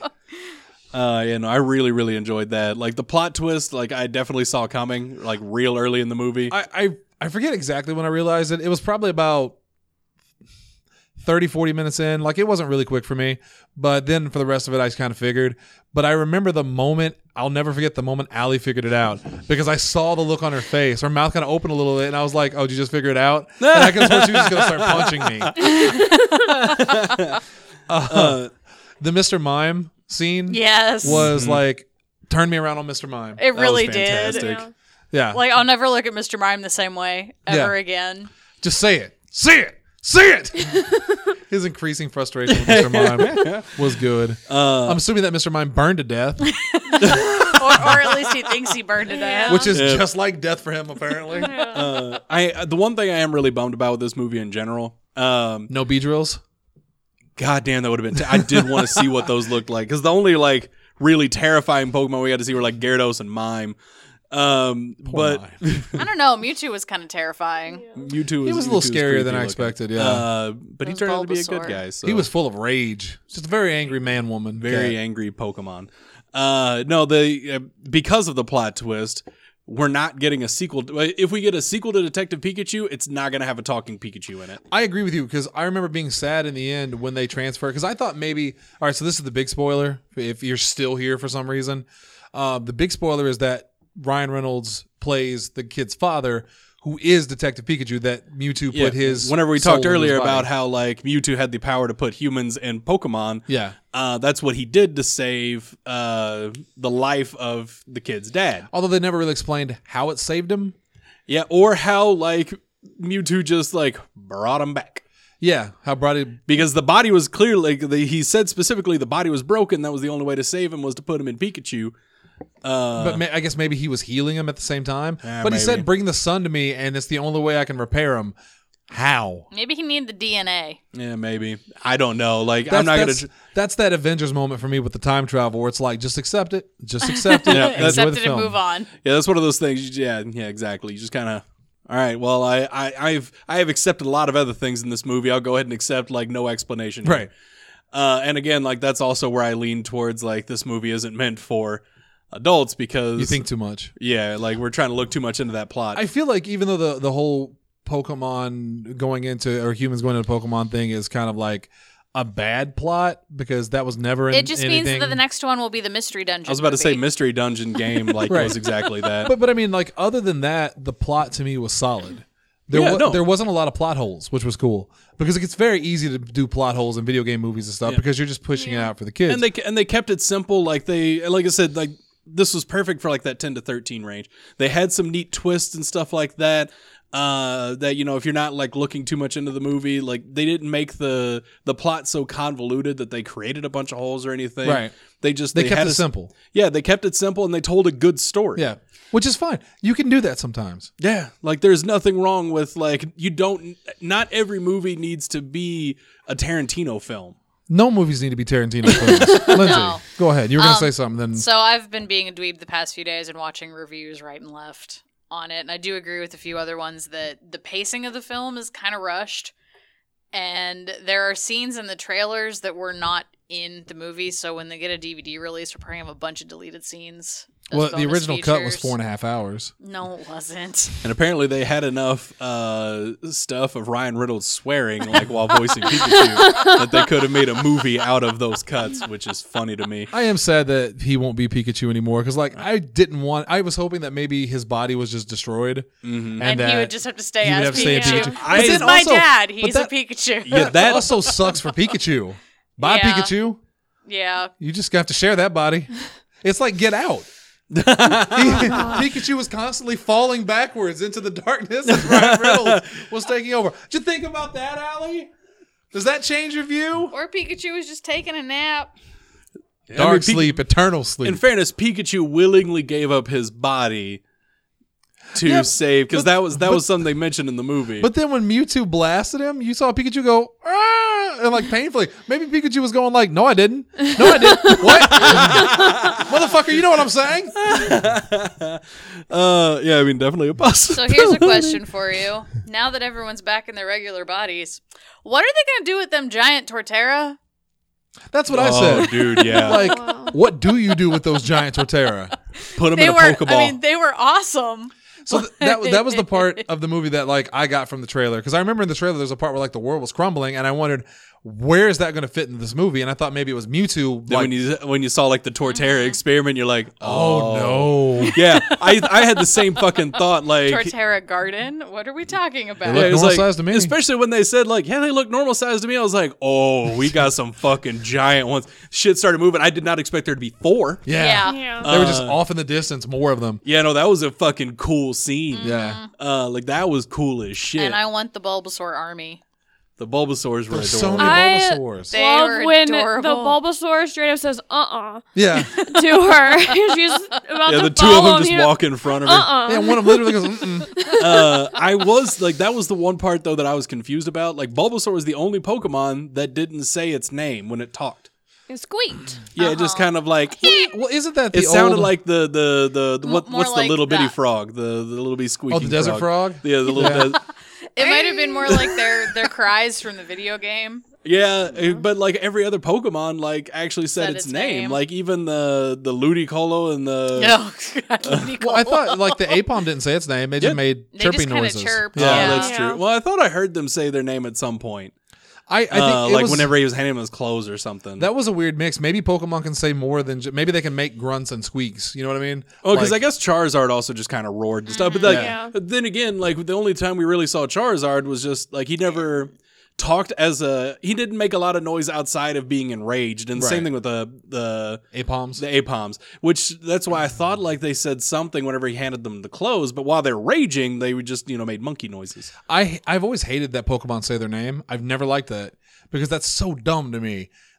Speaker 4: I really, really enjoyed that. Like the plot twist, like I definitely saw coming, like real early in the movie.
Speaker 2: I forget exactly when I realized it. It was probably about 30, 40 minutes in. Like, it wasn't really quick for me. But then for the rest of it, I just kind of figured. But I remember the moment, I'll never forget the moment Allie figured it out. Because I saw the look on her face. Her mouth kind of opened a little bit. And I was like, oh, did you just figure it out? And I could swear she was just going to start punching me. The Mr. Mime scene
Speaker 5: Yes.
Speaker 2: was like, turned me around on Mr. Mime.
Speaker 5: It really
Speaker 4: was
Speaker 5: did.
Speaker 4: fantastic.
Speaker 2: Yeah.
Speaker 5: Like, I'll never look at Mr. Mime the same way ever
Speaker 2: Yeah.
Speaker 5: again.
Speaker 2: Just say it. Say it. Say it. His increasing frustration with Mr. Mime was good. I'm assuming that Mr. Mime burned to death,
Speaker 5: or at least he thinks he burned to death.
Speaker 2: which is just like death for him, apparently.
Speaker 4: The one thing I am really bummed about with this movie in general,
Speaker 2: No Beedrills.
Speaker 4: God damn, that would have been. I did want to see what those looked like because the only like really terrifying Pokemon we got to see were like Gyarados and Mime. But
Speaker 2: Mime.
Speaker 5: I don't know. Mewtwo was kind of terrifying.
Speaker 4: Mewtwo
Speaker 2: He was a little scarier than I expected, yeah.
Speaker 4: But he
Speaker 5: Those
Speaker 4: turned out to be a good
Speaker 5: Bulbasaur.
Speaker 4: guy. So.
Speaker 2: He was full of rage. Just a very angry man-woman.
Speaker 4: very
Speaker 2: cat.
Speaker 4: angry Pokemon. Because of the plot twist, we're not getting a sequel. If we get a sequel to Detective Pikachu, it's not going to have a talking Pikachu in it.
Speaker 2: I agree with you because I remember being sad in the end when they transferred. Because I thought maybe, all right, so this is the big spoiler. If you're still here for some reason, the big spoiler is that Ryan Reynolds plays the kid's father, who is Detective Pikachu. That Mewtwo put his.
Speaker 4: Whenever we
Speaker 2: soul
Speaker 4: talked
Speaker 2: in his
Speaker 4: earlier
Speaker 2: body.
Speaker 4: about how like Mewtwo had the power to put humans in Pokemon,
Speaker 2: Yeah.
Speaker 4: that's what he did to save the life of the kid's dad.
Speaker 2: Although they never really explained how it saved him.
Speaker 4: Yeah, or how like Mewtwo just like brought him back.
Speaker 2: Yeah, how brought it.
Speaker 4: Because the body was clearly, he said specifically the body was broken. That was the only way to save him was to put him in Pikachu.
Speaker 2: But I guess maybe he was healing him at the same time. But he
Speaker 4: maybe.
Speaker 2: said, "Bring the sun to me, and it's the only way I can repair him." How?
Speaker 5: Maybe he needed the DNA.
Speaker 4: Yeah, maybe. I don't know. Like, I'm not gonna.
Speaker 2: That's that Avengers moment for me with the time travel, where it's like, just accept it, just accept it,
Speaker 4: Yeah,
Speaker 2: enjoy
Speaker 5: Accept
Speaker 2: the
Speaker 5: it
Speaker 2: film.
Speaker 5: and move on.
Speaker 4: Yeah, that's one of those things. Yeah, exactly. You just kind of. All right. Well, I have accepted a lot of other things in this movie. I'll go ahead and accept like no explanation. Here.
Speaker 2: Right.
Speaker 4: And again, like that's also where I lean towards like this movie isn't meant for adults because
Speaker 2: You think too much.
Speaker 4: Yeah, like we're trying to look too much into that plot.
Speaker 2: I feel like even though the whole Pokemon going into or humans going into Pokemon thing is kind of like a bad plot because that was never in
Speaker 5: It just
Speaker 2: anything.
Speaker 5: means that the next one will be the Mystery Dungeon.
Speaker 4: I was about to say
Speaker 5: movie.
Speaker 4: Mystery Dungeon game like
Speaker 2: Right.
Speaker 4: was exactly that.
Speaker 2: But I mean, like other than that, the plot to me was solid. There wasn't a lot of plot holes, which was cool because it's very easy to do plot holes in video game movies and stuff because you're just pushing it out for the kids.
Speaker 4: And they kept it simple. Like I said, like this was perfect for like that 10 to 13 range. They had some neat twists and stuff like that. That if you're not like looking too much into the movie, like they didn't make the plot so convoluted that they created a bunch of holes or anything.
Speaker 2: Right.
Speaker 4: They
Speaker 2: kept
Speaker 4: had
Speaker 2: it simple.
Speaker 4: Yeah, they kept it simple and they told a good story.
Speaker 2: Yeah, which is fine. You can do that sometimes.
Speaker 4: Yeah, like there's nothing wrong with like not every movie needs to be a Tarantino film.
Speaker 2: No movies need to be Tarantino films. Lindsay,
Speaker 5: No.
Speaker 2: go ahead. You were going to say something. Then
Speaker 5: So I've been being a dweeb the past few days and watching reviews right and left on it, and I do agree with a few other ones that the pacing of the film is kind of rushed, and there are scenes in the trailers that were not in the movie, so when they get a DVD release, we're probably going to have a bunch of deleted scenes. as
Speaker 2: well, the
Speaker 5: bonus
Speaker 2: original cut was
Speaker 5: features.
Speaker 2: 4.5 hours.
Speaker 5: No, it wasn't.
Speaker 4: And apparently they had enough stuff of Ryan Reynolds swearing like while voicing Pikachu that they could have made a movie out of those cuts, which is funny to me.
Speaker 2: I am sad that he won't be Pikachu anymore because, like, I was hoping that maybe his body was just destroyed,
Speaker 5: And
Speaker 2: that
Speaker 5: he would just have to stay
Speaker 2: he would
Speaker 5: as
Speaker 2: have to stay
Speaker 5: Pikachu.
Speaker 2: Pikachu.
Speaker 5: This
Speaker 2: But
Speaker 5: is
Speaker 2: then
Speaker 5: my
Speaker 2: also-
Speaker 5: dad.
Speaker 2: but
Speaker 5: He's
Speaker 2: that-
Speaker 5: a Pikachu.
Speaker 4: Yeah,
Speaker 2: that
Speaker 4: that
Speaker 2: also sucks for Pikachu. Bye,
Speaker 5: Yeah.
Speaker 2: Pikachu.
Speaker 5: Yeah.
Speaker 2: You just have to share that body. It's like Get Out. Pikachu was constantly falling backwards into the darkness as Ryan Reynolds was taking over. Did you think about that, Allie? Does that change your view?
Speaker 5: Or Pikachu was just taking a nap.
Speaker 2: Dark sleep, eternal sleep.
Speaker 4: In fairness, Pikachu willingly gave up his body to save because that was something they mentioned in the movie.
Speaker 2: But then when Mewtwo blasted him, you saw Pikachu go, "Ah!" and like painfully. Maybe Pikachu was going like, "No, I didn't. No, I didn't. What? Motherfucker, you know what I'm saying?"
Speaker 4: Yeah, I mean, definitely a possibility.
Speaker 5: So here's a question for you. Now that everyone's back in their regular bodies, what are they going to do with them giant Torterra?
Speaker 2: That's what I
Speaker 4: Oh,
Speaker 2: said.
Speaker 4: dude, yeah.
Speaker 2: Like,
Speaker 3: Wow.
Speaker 2: what do you do with those giant Torterra?
Speaker 4: Put him
Speaker 5: They
Speaker 4: in a
Speaker 5: were,
Speaker 4: Pokeball.
Speaker 5: I mean, they were awesome.
Speaker 2: So that was the part of the movie that like I got from the trailer because I remember in the trailer there's a part where like the world was crumbling and I wondered where is that going to fit in this movie and I thought maybe it was Mewtwo.
Speaker 4: Then
Speaker 2: Like,
Speaker 4: when you saw like the Torterra experiment, you're like,
Speaker 2: oh no.
Speaker 4: Yeah, I had the same fucking thought. Like,
Speaker 5: Torterra Garden? What are we talking about?
Speaker 2: They look
Speaker 4: it was
Speaker 2: normal
Speaker 4: like-
Speaker 2: sized to me.
Speaker 4: Especially when they said like, yeah, they look normal sized to me. I was like, oh, we got some fucking giant ones. Shit started moving. I did not expect there to be 4.
Speaker 2: Yeah.
Speaker 3: Yeah.
Speaker 2: They were just off in the distance, more of them.
Speaker 4: Yeah, no, that was a fucking cool scene.
Speaker 2: Yeah.
Speaker 4: Like that was cool as shit.
Speaker 5: And I want the Bulbasaur army.
Speaker 4: The Bulbasaurs were
Speaker 2: There's so
Speaker 4: adorable.
Speaker 2: many
Speaker 3: I-
Speaker 2: Bulbasaurs.
Speaker 5: They
Speaker 3: Love
Speaker 5: were
Speaker 3: when
Speaker 5: adorable.
Speaker 3: the Bulbasaur straight up says
Speaker 2: Yeah.
Speaker 3: to her. She's about
Speaker 4: Yeah,
Speaker 3: to
Speaker 4: the two of
Speaker 3: follow
Speaker 4: them
Speaker 3: him.
Speaker 4: just
Speaker 3: He-
Speaker 4: walk in front of her.
Speaker 2: Yeah, one of them literally goes, mm-mm.
Speaker 4: I was like, that was the one part though that I was confused about. Like, Bulbasaur was the only Pokemon that didn't say its name when it talked.
Speaker 3: It squeaked.
Speaker 4: Yeah, it just kind of like
Speaker 2: Well, isn't that the
Speaker 4: it sounded
Speaker 2: old...
Speaker 4: like the
Speaker 5: more
Speaker 4: what's the
Speaker 5: like
Speaker 4: little bitty
Speaker 5: that.
Speaker 4: frog, the little bitty squeaking.
Speaker 2: Oh, the desert frog?
Speaker 4: Yeah, the little.
Speaker 5: It might have been more like their cries from the video game.
Speaker 4: Yeah, but like every other Pokemon, like actually said its name. Like even the Ludicolo and the
Speaker 5: No.
Speaker 2: Well, I thought like the Apom didn't say its name. They just
Speaker 4: Yeah.
Speaker 2: made
Speaker 5: They
Speaker 2: chirping
Speaker 5: just kinda
Speaker 2: noises.
Speaker 5: chirped,
Speaker 4: Oh,
Speaker 5: Yeah.
Speaker 4: that's
Speaker 3: Yeah.
Speaker 4: true. Well, I thought I heard them say their name at some point.
Speaker 2: I think it
Speaker 4: Like
Speaker 2: was,
Speaker 4: whenever he was handing him his clothes or something.
Speaker 2: that was a weird mix. Maybe Pokemon can say more than maybe they can make grunts and squeaks. You know what I mean?
Speaker 4: Oh, because
Speaker 2: Like-
Speaker 4: I guess Charizard also just kind of roared and stuff. But like,
Speaker 3: Yeah.
Speaker 4: then again, like the only time we really saw Charizard was just like he never talked he didn't make a lot of noise outside of being enraged. And the same
Speaker 2: Right.
Speaker 4: thing with the
Speaker 2: Apoms.
Speaker 4: Apoms, which that's why I thought like they said something whenever he handed them the clothes. But while they're raging, they would just made monkey noises.
Speaker 2: I've always hated that Pokemon say their name. I've never liked that because that's so dumb to me.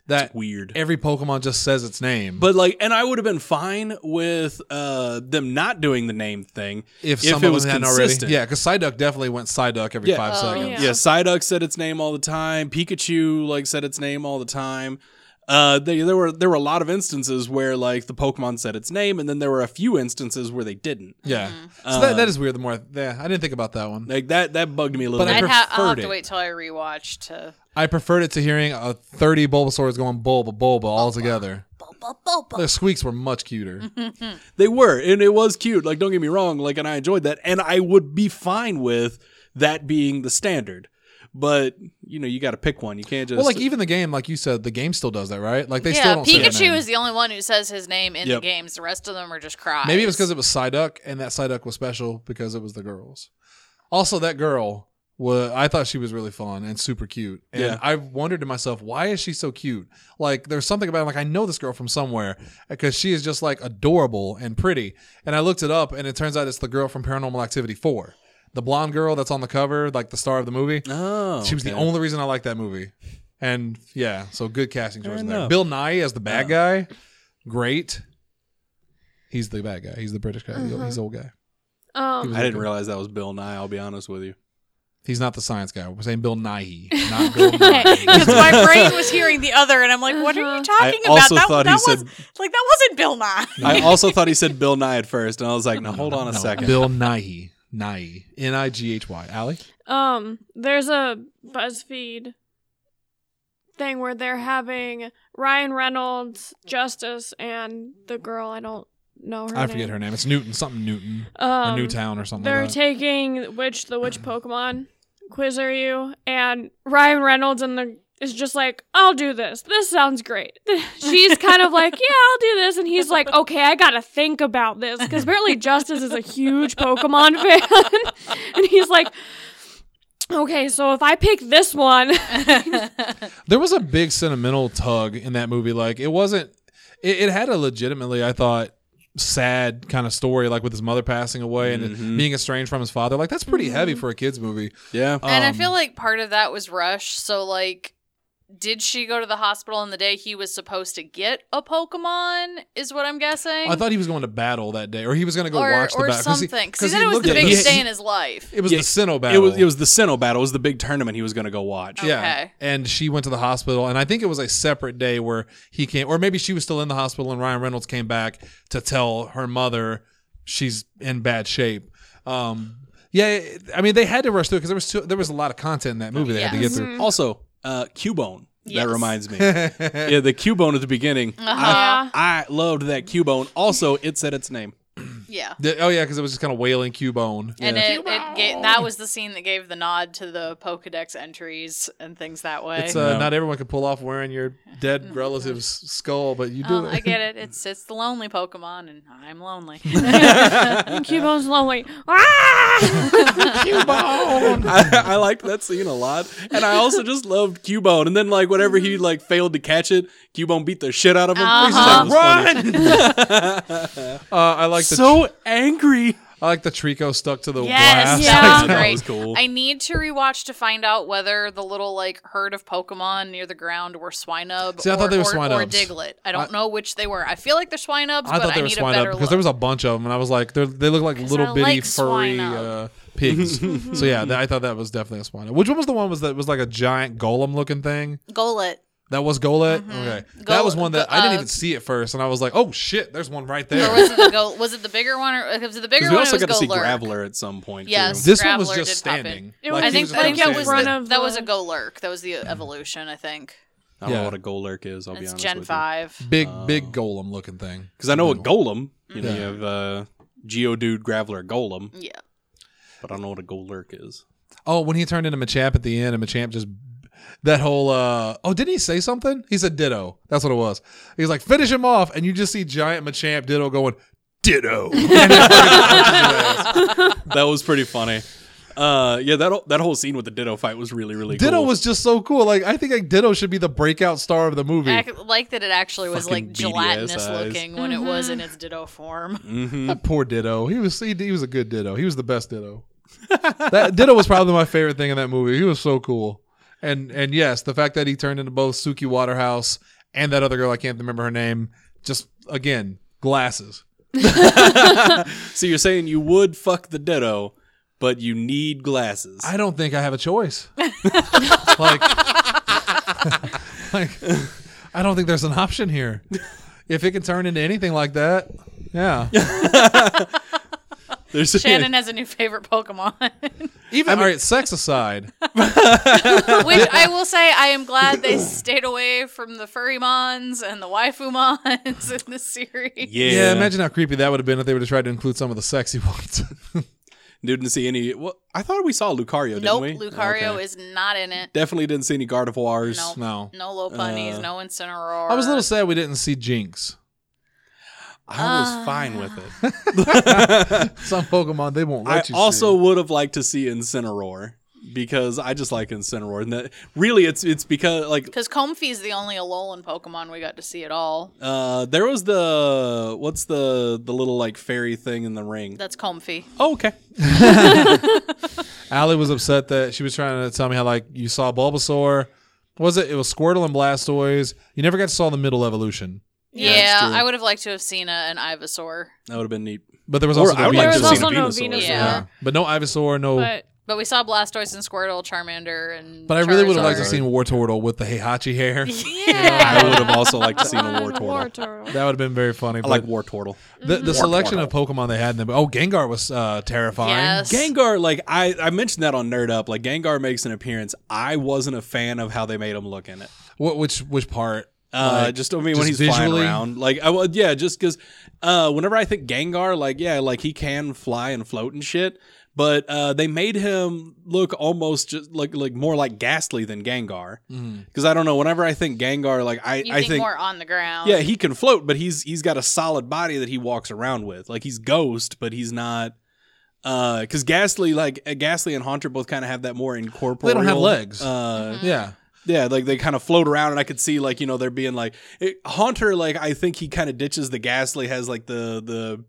Speaker 2: that
Speaker 4: weird.
Speaker 2: every Pokemon just says its name.
Speaker 4: But like, and I would have been fine with them not doing the name thing
Speaker 2: if some
Speaker 4: it
Speaker 2: of
Speaker 4: was
Speaker 2: them hadn't
Speaker 4: consistent.
Speaker 2: already. Yeah, because Psyduck definitely went Psyduck every 5 seconds.
Speaker 3: yeah.
Speaker 4: Yeah, Psyduck said its name all the time. Pikachu like said its name all the time. There were a lot of instances where like the Pokemon said its name, and then there were a few instances where they didn't.
Speaker 2: Yeah, so that is weird. The more, I didn't think about that one.
Speaker 4: Like that bugged me a little
Speaker 2: But
Speaker 4: bit.
Speaker 2: I
Speaker 5: I'll have
Speaker 2: preferred
Speaker 5: to
Speaker 2: it.
Speaker 5: wait till I rewatch to.
Speaker 2: I preferred it to hearing 30 Bulbasaurs going Bulba all together. The squeaks were much cuter.
Speaker 4: They were, and it was cute. Like, don't get me wrong. Like, and I enjoyed that, and I would be fine with that being the standard. But you got to pick one. You can't just.
Speaker 2: Well, like even the game, like you said, the game still does that, right? Like they still don't say that
Speaker 5: Pikachu
Speaker 2: name.
Speaker 5: is the only one who says his name in the games. The rest of them are just cries.
Speaker 2: Maybe it was because it was Psyduck, and that Psyduck was special because it was the girls. Also, that girl, I thought she was really fun and super cute. And I wondered to myself, why is she so cute? Like, there's something about it, like I know this girl from somewhere because she is just like adorable and pretty. And I looked it up, and it turns out it's the girl from Paranormal Activity 4. The blonde girl that's on the cover, like the star of the movie.
Speaker 4: Oh,
Speaker 2: she was the only reason I liked that movie. And yeah, so good casting choice there.
Speaker 4: enough.
Speaker 2: Bill Nye as the bad guy, great. He's the bad guy. He's the British guy. He's the old guy.
Speaker 4: I didn't realize that was Bill Nye. I'll be honest with you.
Speaker 2: He's not the science guy. We're saying Bill Nighy, not Bill Nye.
Speaker 5: Because my brain was hearing the other, and I'm like, "What are you talking about?"
Speaker 4: also thought he said-
Speaker 5: that wasn't Bill Nye.
Speaker 4: I also thought he said Bill Nye at first, and I was like, "No, hold on a second."
Speaker 2: Bill Nighy. Nighy. Nighy. Allie?
Speaker 3: There's a BuzzFeed thing where they're having Ryan Reynolds, Justice, and the girl, I don't know her
Speaker 2: I
Speaker 3: name.
Speaker 2: forget her name. It's Newton. Something Newton. Or Newtown or something
Speaker 3: They're
Speaker 2: like that.
Speaker 3: taking the which Pokemon quiz are you? And Ryan Reynolds is just like, I'll do this. This sounds great. She's kind of like, yeah, I'll do this. And he's like, okay, I gotta think about this. Because apparently Justice is a huge Pokemon fan. And he's like, okay, so if I pick this one.
Speaker 2: There was a big sentimental tug in that movie. Like, it wasn't... It had a legitimately, I thought, sad kind of story, like with his mother passing away and being estranged from his father. Like, that's pretty heavy for a kid's movie.
Speaker 4: Yeah.
Speaker 5: And I feel like part of that was rushed. So, like, did she go to the hospital on the day he was supposed to get a Pokemon, is what I'm guessing?
Speaker 2: I thought he was going to battle that day, or he was going to go
Speaker 5: or,
Speaker 2: watch the
Speaker 5: or
Speaker 2: battle.
Speaker 5: something. Because he said it was the biggest day in his life.
Speaker 2: It was the Sinnoh battle.
Speaker 4: It was the Sinnoh battle. It was the big tournament he was going to go watch.
Speaker 5: Okay.
Speaker 2: Yeah. And she went to the hospital, and I think it was a separate day where he came, or maybe she was still in the hospital and Ryan Reynolds came back to tell her mother she's in bad shape. Yeah, I mean, they had to rush through it because there was a lot of content in that movie they had to get through.
Speaker 4: Also, Cubone.
Speaker 5: Yes.
Speaker 4: That reminds me. Yeah, the Cubone at the beginning. I loved that Cubone. Also, it said its name.
Speaker 5: Yeah.
Speaker 2: Oh, yeah, because it was just kind of wailing Cubone.
Speaker 5: And that was the scene that gave the nod to the Pokedex entries and things that way.
Speaker 2: It's not everyone can pull off wearing your dead relative's skull, but you do it.
Speaker 5: I get it. It's the lonely Pokemon, and I'm lonely.
Speaker 3: Cubone's lonely.
Speaker 2: Cubone!
Speaker 4: I liked that scene a lot, and I also just loved Cubone. And then, like, whenever he like failed to catch it, Cubone beat the shit out of him.
Speaker 2: Run! I like the
Speaker 4: So angry.
Speaker 2: I like the Trico stuck to the
Speaker 5: Yes,
Speaker 2: glass.
Speaker 3: Yeah.
Speaker 5: that was
Speaker 4: That
Speaker 5: great.
Speaker 4: was cool.
Speaker 5: I need to rewatch to find out whether the little like herd of Pokemon near the ground were Swinub
Speaker 2: See, I thought they were
Speaker 5: or
Speaker 2: Swinubs.
Speaker 5: Diglett. I don't know which they were. I feel like they're Swinubs,
Speaker 2: I
Speaker 5: but
Speaker 2: thought
Speaker 5: I
Speaker 2: they were
Speaker 5: need a
Speaker 2: Swinub
Speaker 5: better
Speaker 2: because
Speaker 5: look.
Speaker 2: there was a bunch of them, and I was like, they look like little
Speaker 5: I
Speaker 2: bitty
Speaker 5: like
Speaker 2: furry
Speaker 5: Swinub.
Speaker 2: pigs. So yeah, I thought that was definitely a Swinub. Which one was the one that was like a giant golem looking thing?
Speaker 5: Golett.
Speaker 2: That was Golett? Okay. That was one that I didn't even see at first, and I was like, oh shit, there's one right there.
Speaker 5: Or was it the was it the bigger one, or was it the bigger
Speaker 4: Because we
Speaker 5: one?
Speaker 4: also
Speaker 5: It was
Speaker 4: got to see
Speaker 5: Golurk.
Speaker 4: Graveler at some point.
Speaker 5: Yes.
Speaker 4: Too.
Speaker 2: This one was
Speaker 5: Graveler
Speaker 2: just
Speaker 5: did pop in.
Speaker 2: standing.
Speaker 3: It
Speaker 2: Like,
Speaker 3: was-
Speaker 2: he
Speaker 5: I
Speaker 2: was
Speaker 5: think
Speaker 2: just
Speaker 5: that was
Speaker 3: standing.
Speaker 5: that was a Golurk. That was the evolution, I think.
Speaker 4: I don't
Speaker 2: Yeah.
Speaker 4: know what a Golurk is. I'll be
Speaker 5: It's
Speaker 4: honest
Speaker 5: Gen
Speaker 4: with
Speaker 5: 5.
Speaker 2: big golem looking thing.
Speaker 4: Because I know a Golem. You know,
Speaker 2: Yeah.
Speaker 4: you have Geodude, Graveler, Golem,
Speaker 5: Yeah.
Speaker 4: but I don't know what a Golurk is.
Speaker 2: Oh, when he turned into Machamp at the end, and Machamp just that whole didn't he say something? He said Ditto. That's what it was. He was like, finish him off, and you just see giant Machamp Ditto going Ditto.
Speaker 4: That was pretty funny. Yeah, that whole scene with the Ditto fight was really, really
Speaker 2: Ditto
Speaker 4: cool.
Speaker 2: was just so cool. Like, I think like Ditto should be the breakout star of the movie.
Speaker 5: I like that it actually was
Speaker 4: Fucking
Speaker 5: like
Speaker 4: beady
Speaker 5: gelatinous
Speaker 4: ass eyes.
Speaker 5: looking when it was in its Ditto form.
Speaker 4: Mm-hmm.
Speaker 2: That poor Ditto. He was a good Ditto. He was the best Ditto. That Ditto was probably my favorite thing in that movie. He was so cool. And yes, the fact that he turned into both Suki Waterhouse and that other girl, I can't remember her name. Just again, glasses.
Speaker 4: So you're saying you would fuck the Ditto, but you need glasses.
Speaker 2: I don't think I have a choice. like, I don't think there's an option here. If it can turn into anything like that, yeah.
Speaker 5: Shannon has a new favorite Pokemon.
Speaker 2: All right, sex aside.
Speaker 5: Which I will say, I am glad they stayed away from the Furrymons and the Waifumons in this series.
Speaker 2: Yeah, imagine how creepy that would have been if they would have tried to include some of the sexy ones.
Speaker 4: Didn't see any. Well, I thought we saw Lucario, didn't we?
Speaker 5: Nope, Lucario is not in it.
Speaker 4: Definitely didn't see any Gardevoirs.
Speaker 5: Nope. No Lopunnies, no Incineroar.
Speaker 2: I was a little sad we didn't see Jinx.
Speaker 4: I was fine with
Speaker 2: it. Some Pokemon, they won't let you
Speaker 4: I also would have liked to see Incineroar. Because I just like Incineroar. And that, really, it's because, like...
Speaker 5: Because Comfey is the only Alolan Pokemon we got to see at all.
Speaker 4: There was the... What's the little, like, fairy thing in the ring?
Speaker 5: That's Comfey.
Speaker 4: Oh, okay.
Speaker 2: Allie was upset that she was trying to tell me how, like, you saw Bulbasaur. What was it? It was Squirtle and Blastoise. You never got to saw the middle evolution.
Speaker 5: Yeah, I would have liked to have seen an Ivysaur.
Speaker 4: That would have been neat.
Speaker 2: But there was also
Speaker 4: I would like to have seen a
Speaker 3: no
Speaker 4: Venusaur.
Speaker 5: Yeah.
Speaker 2: But no Ivysaur, no...
Speaker 5: But we saw Blastoise and Squirtle, Charmander, and
Speaker 2: But I really would have liked to
Speaker 5: Charizard.
Speaker 2: see Wartortle with the Heihachi hair.
Speaker 5: Yeah.
Speaker 4: I would have also liked to see a Wartortle.
Speaker 2: That would have been very funny.
Speaker 4: I like Wartortle.
Speaker 2: The selection of Pokemon they had in them. Oh, Gengar was terrifying.
Speaker 5: Yes.
Speaker 4: Gengar, like, I mentioned that on Nerd Up. Like, Gengar makes an appearance. I wasn't a fan of how they made him look in it.
Speaker 2: Which part?
Speaker 4: When he's
Speaker 2: visually?
Speaker 4: flying around, like, just because whenever I think Gengar, like he can fly and float and shit, but they made him look almost just like more like Ghastly than Gengar. Because I don't know, whenever I think Gengar, like I think
Speaker 5: more on the ground.
Speaker 4: Yeah, he can float, but he's got a solid body that he walks around with. Like he's Ghost, but he's not. Because Ghastly and Haunter both kind of have that more incorporeal.
Speaker 2: They don't have legs.
Speaker 4: Yeah. Yeah, like they kind of float around, and I could see, like, there being like Haunter, like I think he kind of ditches the Ghastly, has like the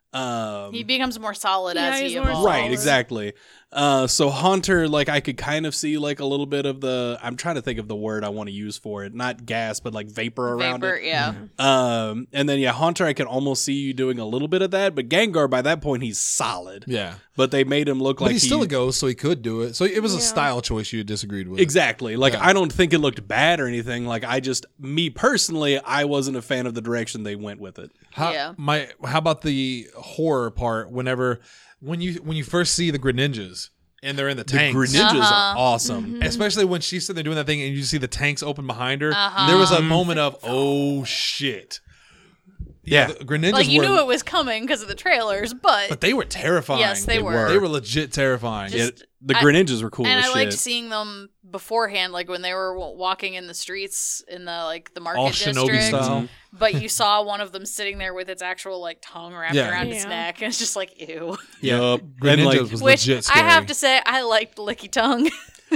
Speaker 5: he becomes more solid as he evolves.
Speaker 4: Right, exactly. So Haunter, like I could kind of see like a little bit of the, I'm trying to think of the word I want to use for it, not gas, but like vapor around it.
Speaker 5: Yeah.
Speaker 4: And then Haunter, I can almost see you doing a little bit of that, but Gengar by that point he's solid.
Speaker 2: Yeah.
Speaker 4: But they made him look
Speaker 2: but he's still a ghost, so he could do it. So it was a style choice you disagreed with.
Speaker 4: Exactly. Like I don't think it looked bad or anything. Like me personally, I wasn't a fan of the direction they went with it.
Speaker 2: How about the horror part? When you first see the Greninjas and they're in the tanks.
Speaker 4: The Greninjas are awesome.
Speaker 2: Mm-hmm. Especially when she's sitting there doing that thing and you see the tanks open behind her. There was a moment of, oh shit.
Speaker 4: Yeah.
Speaker 2: The Greninjas
Speaker 5: like you knew it was coming because of the trailers, but
Speaker 2: they were terrifying.
Speaker 5: Yes, they were.
Speaker 2: They were legit terrifying.
Speaker 4: The Greninjas were cool
Speaker 5: and
Speaker 4: as
Speaker 5: I
Speaker 4: shit.
Speaker 5: liked seeing them beforehand, like when they were walking in the streets in the market
Speaker 2: all
Speaker 5: district.
Speaker 2: Shinobi style.
Speaker 5: But you saw one of them sitting there with its actual tongue wrapped around its neck, and it's just like ew.
Speaker 4: Yep.
Speaker 2: Greninjas was
Speaker 5: Which
Speaker 2: legit scary.
Speaker 5: I have to say, I liked Licky Tongue.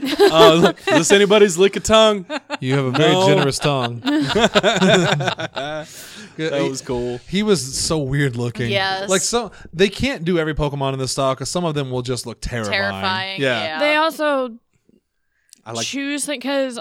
Speaker 4: Is this anybody's lick of tongue?
Speaker 2: You have a very generous tongue.
Speaker 4: That was cool.
Speaker 2: He was so weird looking.
Speaker 5: Yes.
Speaker 2: Like they can't do every Pokemon in this style because some of them will just look terrifying.
Speaker 5: Yeah.
Speaker 3: They also
Speaker 4: I like
Speaker 3: choose because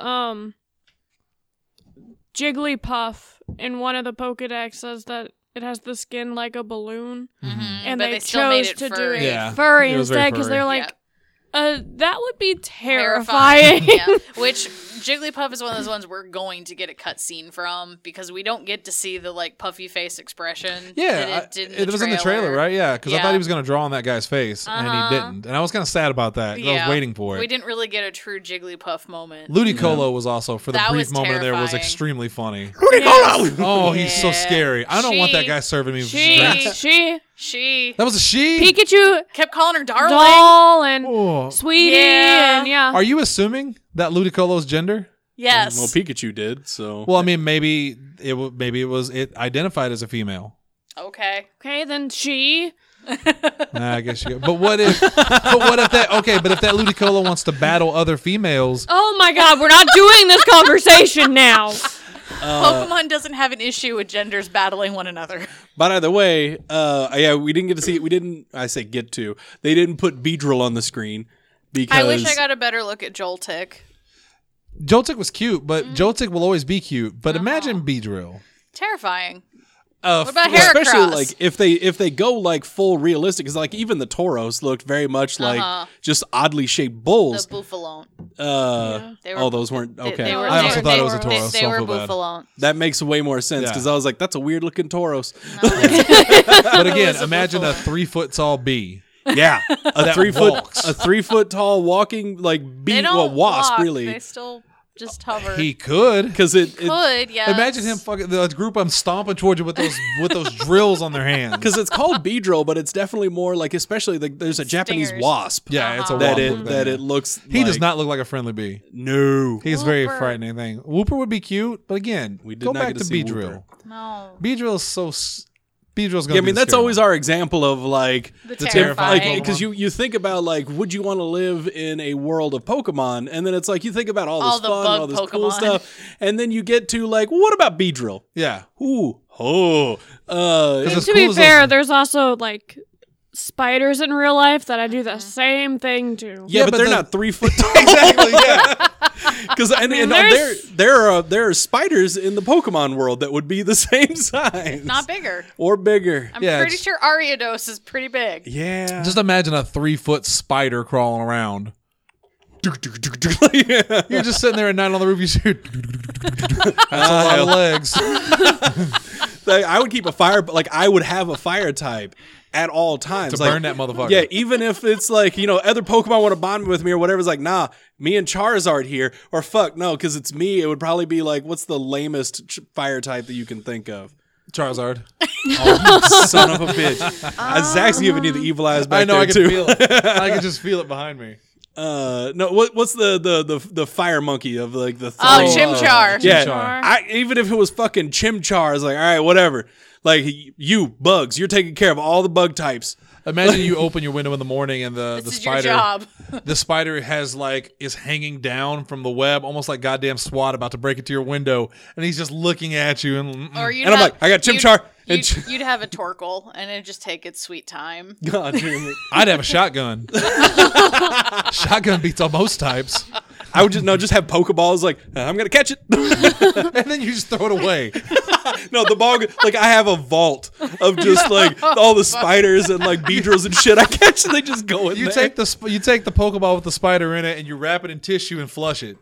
Speaker 3: Jigglypuff in one of the Pokedex says that it has the skin like a balloon, and
Speaker 5: But
Speaker 3: they
Speaker 5: still made
Speaker 3: chose
Speaker 5: it
Speaker 3: to do
Speaker 5: furry.
Speaker 3: it
Speaker 2: Yeah.
Speaker 3: furry
Speaker 2: It was very
Speaker 3: instead because they're
Speaker 2: furry.
Speaker 3: like, that would be terrifying.
Speaker 5: Yeah. Which Jigglypuff is one of those ones we're going to get a cutscene from because we don't get to see the puffy face expression.
Speaker 2: Yeah,
Speaker 5: that it did in
Speaker 2: it was in the trailer, right? Yeah, because I thought he was going to draw on that guy's face, and he didn't. And I was kind of sad about that. 'Cause I was waiting for it.
Speaker 5: We didn't really get a true Jigglypuff moment.
Speaker 2: Ludicolo was also, for the
Speaker 5: That
Speaker 2: brief
Speaker 5: was
Speaker 2: moment there, was
Speaker 5: terrifying.
Speaker 2: extremely funny.
Speaker 4: Ludicolo!
Speaker 2: Oh, he's so
Speaker 5: Yeah.
Speaker 2: scary. I don't want that
Speaker 5: She-
Speaker 2: guy serving me with drinks.
Speaker 5: She
Speaker 2: That was a she?
Speaker 3: Pikachu
Speaker 5: kept calling her darling.
Speaker 3: doll and
Speaker 2: Oh.
Speaker 3: sweetie
Speaker 5: Yeah.
Speaker 3: and
Speaker 2: Are you assuming that Ludicolo's gender?
Speaker 5: Yes.
Speaker 4: Well, Pikachu did, so.
Speaker 2: Well, I mean, maybe it identified as a female.
Speaker 5: Okay.
Speaker 3: okay, then she.
Speaker 2: I guess you. But what if that Ludicolo wants to battle other females?
Speaker 3: Oh my God, we're not doing this conversation now.
Speaker 5: Pokemon doesn't have an issue with genders battling one another.
Speaker 4: But either way, we didn't get to see it. They didn't put Beedrill on the screen because
Speaker 5: I wish I got a better look at Joltik.
Speaker 2: Joltik was cute, but Joltik will always be cute. But imagine Beedrill.
Speaker 5: Terrifying. What about Heracross?
Speaker 4: Especially like if they go like full realistic, because like even the Tauros looked very much like just oddly shaped bulls.
Speaker 5: The Buffalone.
Speaker 4: Those weren't okay.
Speaker 2: I also thought it was a Tauros.
Speaker 5: They were Buffalone.
Speaker 4: That makes way more sense because I was like, that's a weird looking Tauros.
Speaker 2: But again, imagine a 3 foot tall bee.
Speaker 4: Yeah, a 3
Speaker 2: walks.
Speaker 4: 3 foot tall walking like bee,
Speaker 5: They don't
Speaker 4: wasp
Speaker 5: walk,
Speaker 4: really.
Speaker 5: They still just hover.
Speaker 2: He could.
Speaker 4: Because
Speaker 5: could, yeah.
Speaker 2: Imagine him fucking the group. I'm stomping towards you with those drills on their hands.
Speaker 4: Because it's called Beedrill, but it's definitely more like, especially like there's a Japanese
Speaker 5: Stingers.
Speaker 4: wasp.
Speaker 2: Yeah, it's a
Speaker 4: that
Speaker 2: wasp
Speaker 4: it looks.
Speaker 2: He does
Speaker 4: like-
Speaker 2: not look like a friendly bee.
Speaker 4: No,
Speaker 2: He's very
Speaker 5: Whooper.
Speaker 2: frightening thing. Whooper would be cute, but again,
Speaker 4: We did
Speaker 2: go
Speaker 4: not
Speaker 2: back
Speaker 4: get
Speaker 2: to
Speaker 4: to see
Speaker 2: Beedrill.
Speaker 5: No.
Speaker 2: Beedrill is so. Beedrill's gonna.
Speaker 4: yeah, I
Speaker 2: be
Speaker 4: mean
Speaker 2: the
Speaker 4: that's
Speaker 2: scary
Speaker 4: always
Speaker 2: one.
Speaker 4: our example of like
Speaker 5: The
Speaker 2: terrifying
Speaker 5: terrifying.
Speaker 4: because you think about like would you want to live in a world of Pokemon, and then it's like you think about all this
Speaker 5: the
Speaker 4: fun,
Speaker 5: bug
Speaker 4: all this cool
Speaker 5: Pokemon.
Speaker 4: stuff, and then you get to like what about Beedrill?
Speaker 2: Yeah.
Speaker 4: Ooh,
Speaker 2: Because
Speaker 3: And to be fair, there's also like spiders in real life that I do the same thing to.
Speaker 4: yeah, but they're
Speaker 2: the-
Speaker 4: not 3 foot tall.
Speaker 2: exactly. Yeah.
Speaker 4: Because
Speaker 3: there's-
Speaker 4: there are spiders in the Pokemon world that would be the same size,
Speaker 5: Not bigger.
Speaker 4: or bigger.
Speaker 5: I'm
Speaker 2: Yeah,
Speaker 5: pretty
Speaker 2: it's-
Speaker 5: sure Ariados is pretty big.
Speaker 4: Yeah,
Speaker 2: Just imagine a 3 foot spider crawling around.
Speaker 4: yeah.
Speaker 2: You're just sitting there at night on the roof. You see, that's a lot of legs.
Speaker 4: Like, I would keep a fire, but like I would have a fire type at all times
Speaker 2: To
Speaker 4: like,
Speaker 2: burn that motherfucker.
Speaker 4: Yeah, even if it's like other Pokemon want to bond with me or whatever. It's like nah, me and Charizard here, or fuck no, because it's me. It would probably be like what's the lamest fire type that you can think of?
Speaker 2: Charizard.
Speaker 4: Son of a bitch. Zach's giving you the evil eyes back
Speaker 2: I know.
Speaker 4: there
Speaker 2: I can
Speaker 4: too.
Speaker 2: feel it. I can just feel it behind me.
Speaker 4: No, what's the fire monkey of like the
Speaker 5: Chimchar.
Speaker 4: Yeah,
Speaker 2: Chimchar.
Speaker 4: even if it was fucking Chimchar, it's like all right, whatever. Like you bugs, you're taking care of all the bug types.
Speaker 2: Imagine you open your window in the morning and the
Speaker 5: This is
Speaker 2: spider.
Speaker 5: your job.
Speaker 2: The spider is hanging down from the web, almost like goddamn SWAT about to break into your window, and he's just looking at you. And
Speaker 5: Or you'd
Speaker 4: And I'm
Speaker 5: have-
Speaker 4: like, I got
Speaker 5: you'd-
Speaker 4: Chimchar.
Speaker 5: You'd have a Torkoal, and it'd just take its sweet time.
Speaker 4: God damn it.
Speaker 2: I'd have a shotgun. Shotgun beats all most types,
Speaker 4: I would just have Pokeballs. Like I'm gonna catch it.
Speaker 2: and then you just throw it away.
Speaker 4: No, the ball. Like I have a vault of just like all the spiders and like Beedrills and shit. I catch and they just go in
Speaker 2: You
Speaker 4: there.
Speaker 2: take the Pokeball with the spider in it, and you wrap it in tissue and flush it.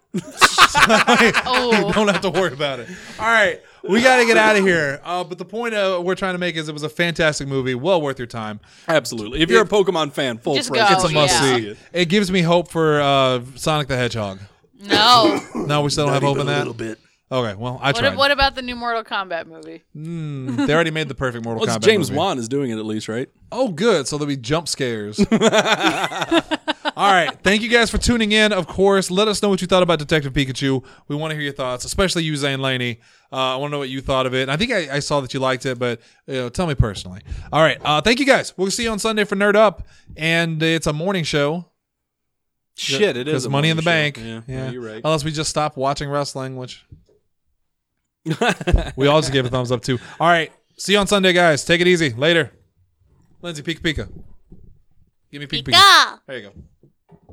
Speaker 2: You don't have to worry about it. All right, we got to get out of here. But the point we're trying to make is it was a fantastic movie, well worth your time.
Speaker 4: Absolutely. If you're a Pokemon fan, full
Speaker 5: Just
Speaker 4: fresh.
Speaker 5: go,
Speaker 2: It's a must
Speaker 5: yeah.
Speaker 2: see. It gives me hope for Sonic the Hedgehog.
Speaker 5: No.
Speaker 2: No, we still don't have hope in that.
Speaker 4: A little bit.
Speaker 2: Okay, well, I tried.
Speaker 5: What about the new Mortal Kombat movie?
Speaker 2: They already made the perfect Mortal
Speaker 4: Well,
Speaker 2: Kombat
Speaker 4: James
Speaker 2: movie.
Speaker 4: Wan is doing it at least, right?
Speaker 2: Oh, good. So there'll be jump scares. All right. Thank you guys for tuning in. Of course, let us know what you thought about Detective Pikachu. We want to hear your thoughts, especially you, Zane Laney. I want to know what you thought of it. And I think I saw that you liked it, but tell me personally. All right. Thank you guys. We'll see you on Sunday for Nerd Up, and it's a morning show.
Speaker 4: Shit, it is.
Speaker 2: Because
Speaker 4: a
Speaker 2: Money in the
Speaker 4: morning
Speaker 2: Bank.
Speaker 4: show. Yeah, you're right.
Speaker 2: Unless we just stop watching wrestling, which we all just gave a thumbs up to. All right. See you on Sunday, guys. Take it easy. Later. Lindsay, Pika Pika. Give me Pika Pika. There you go.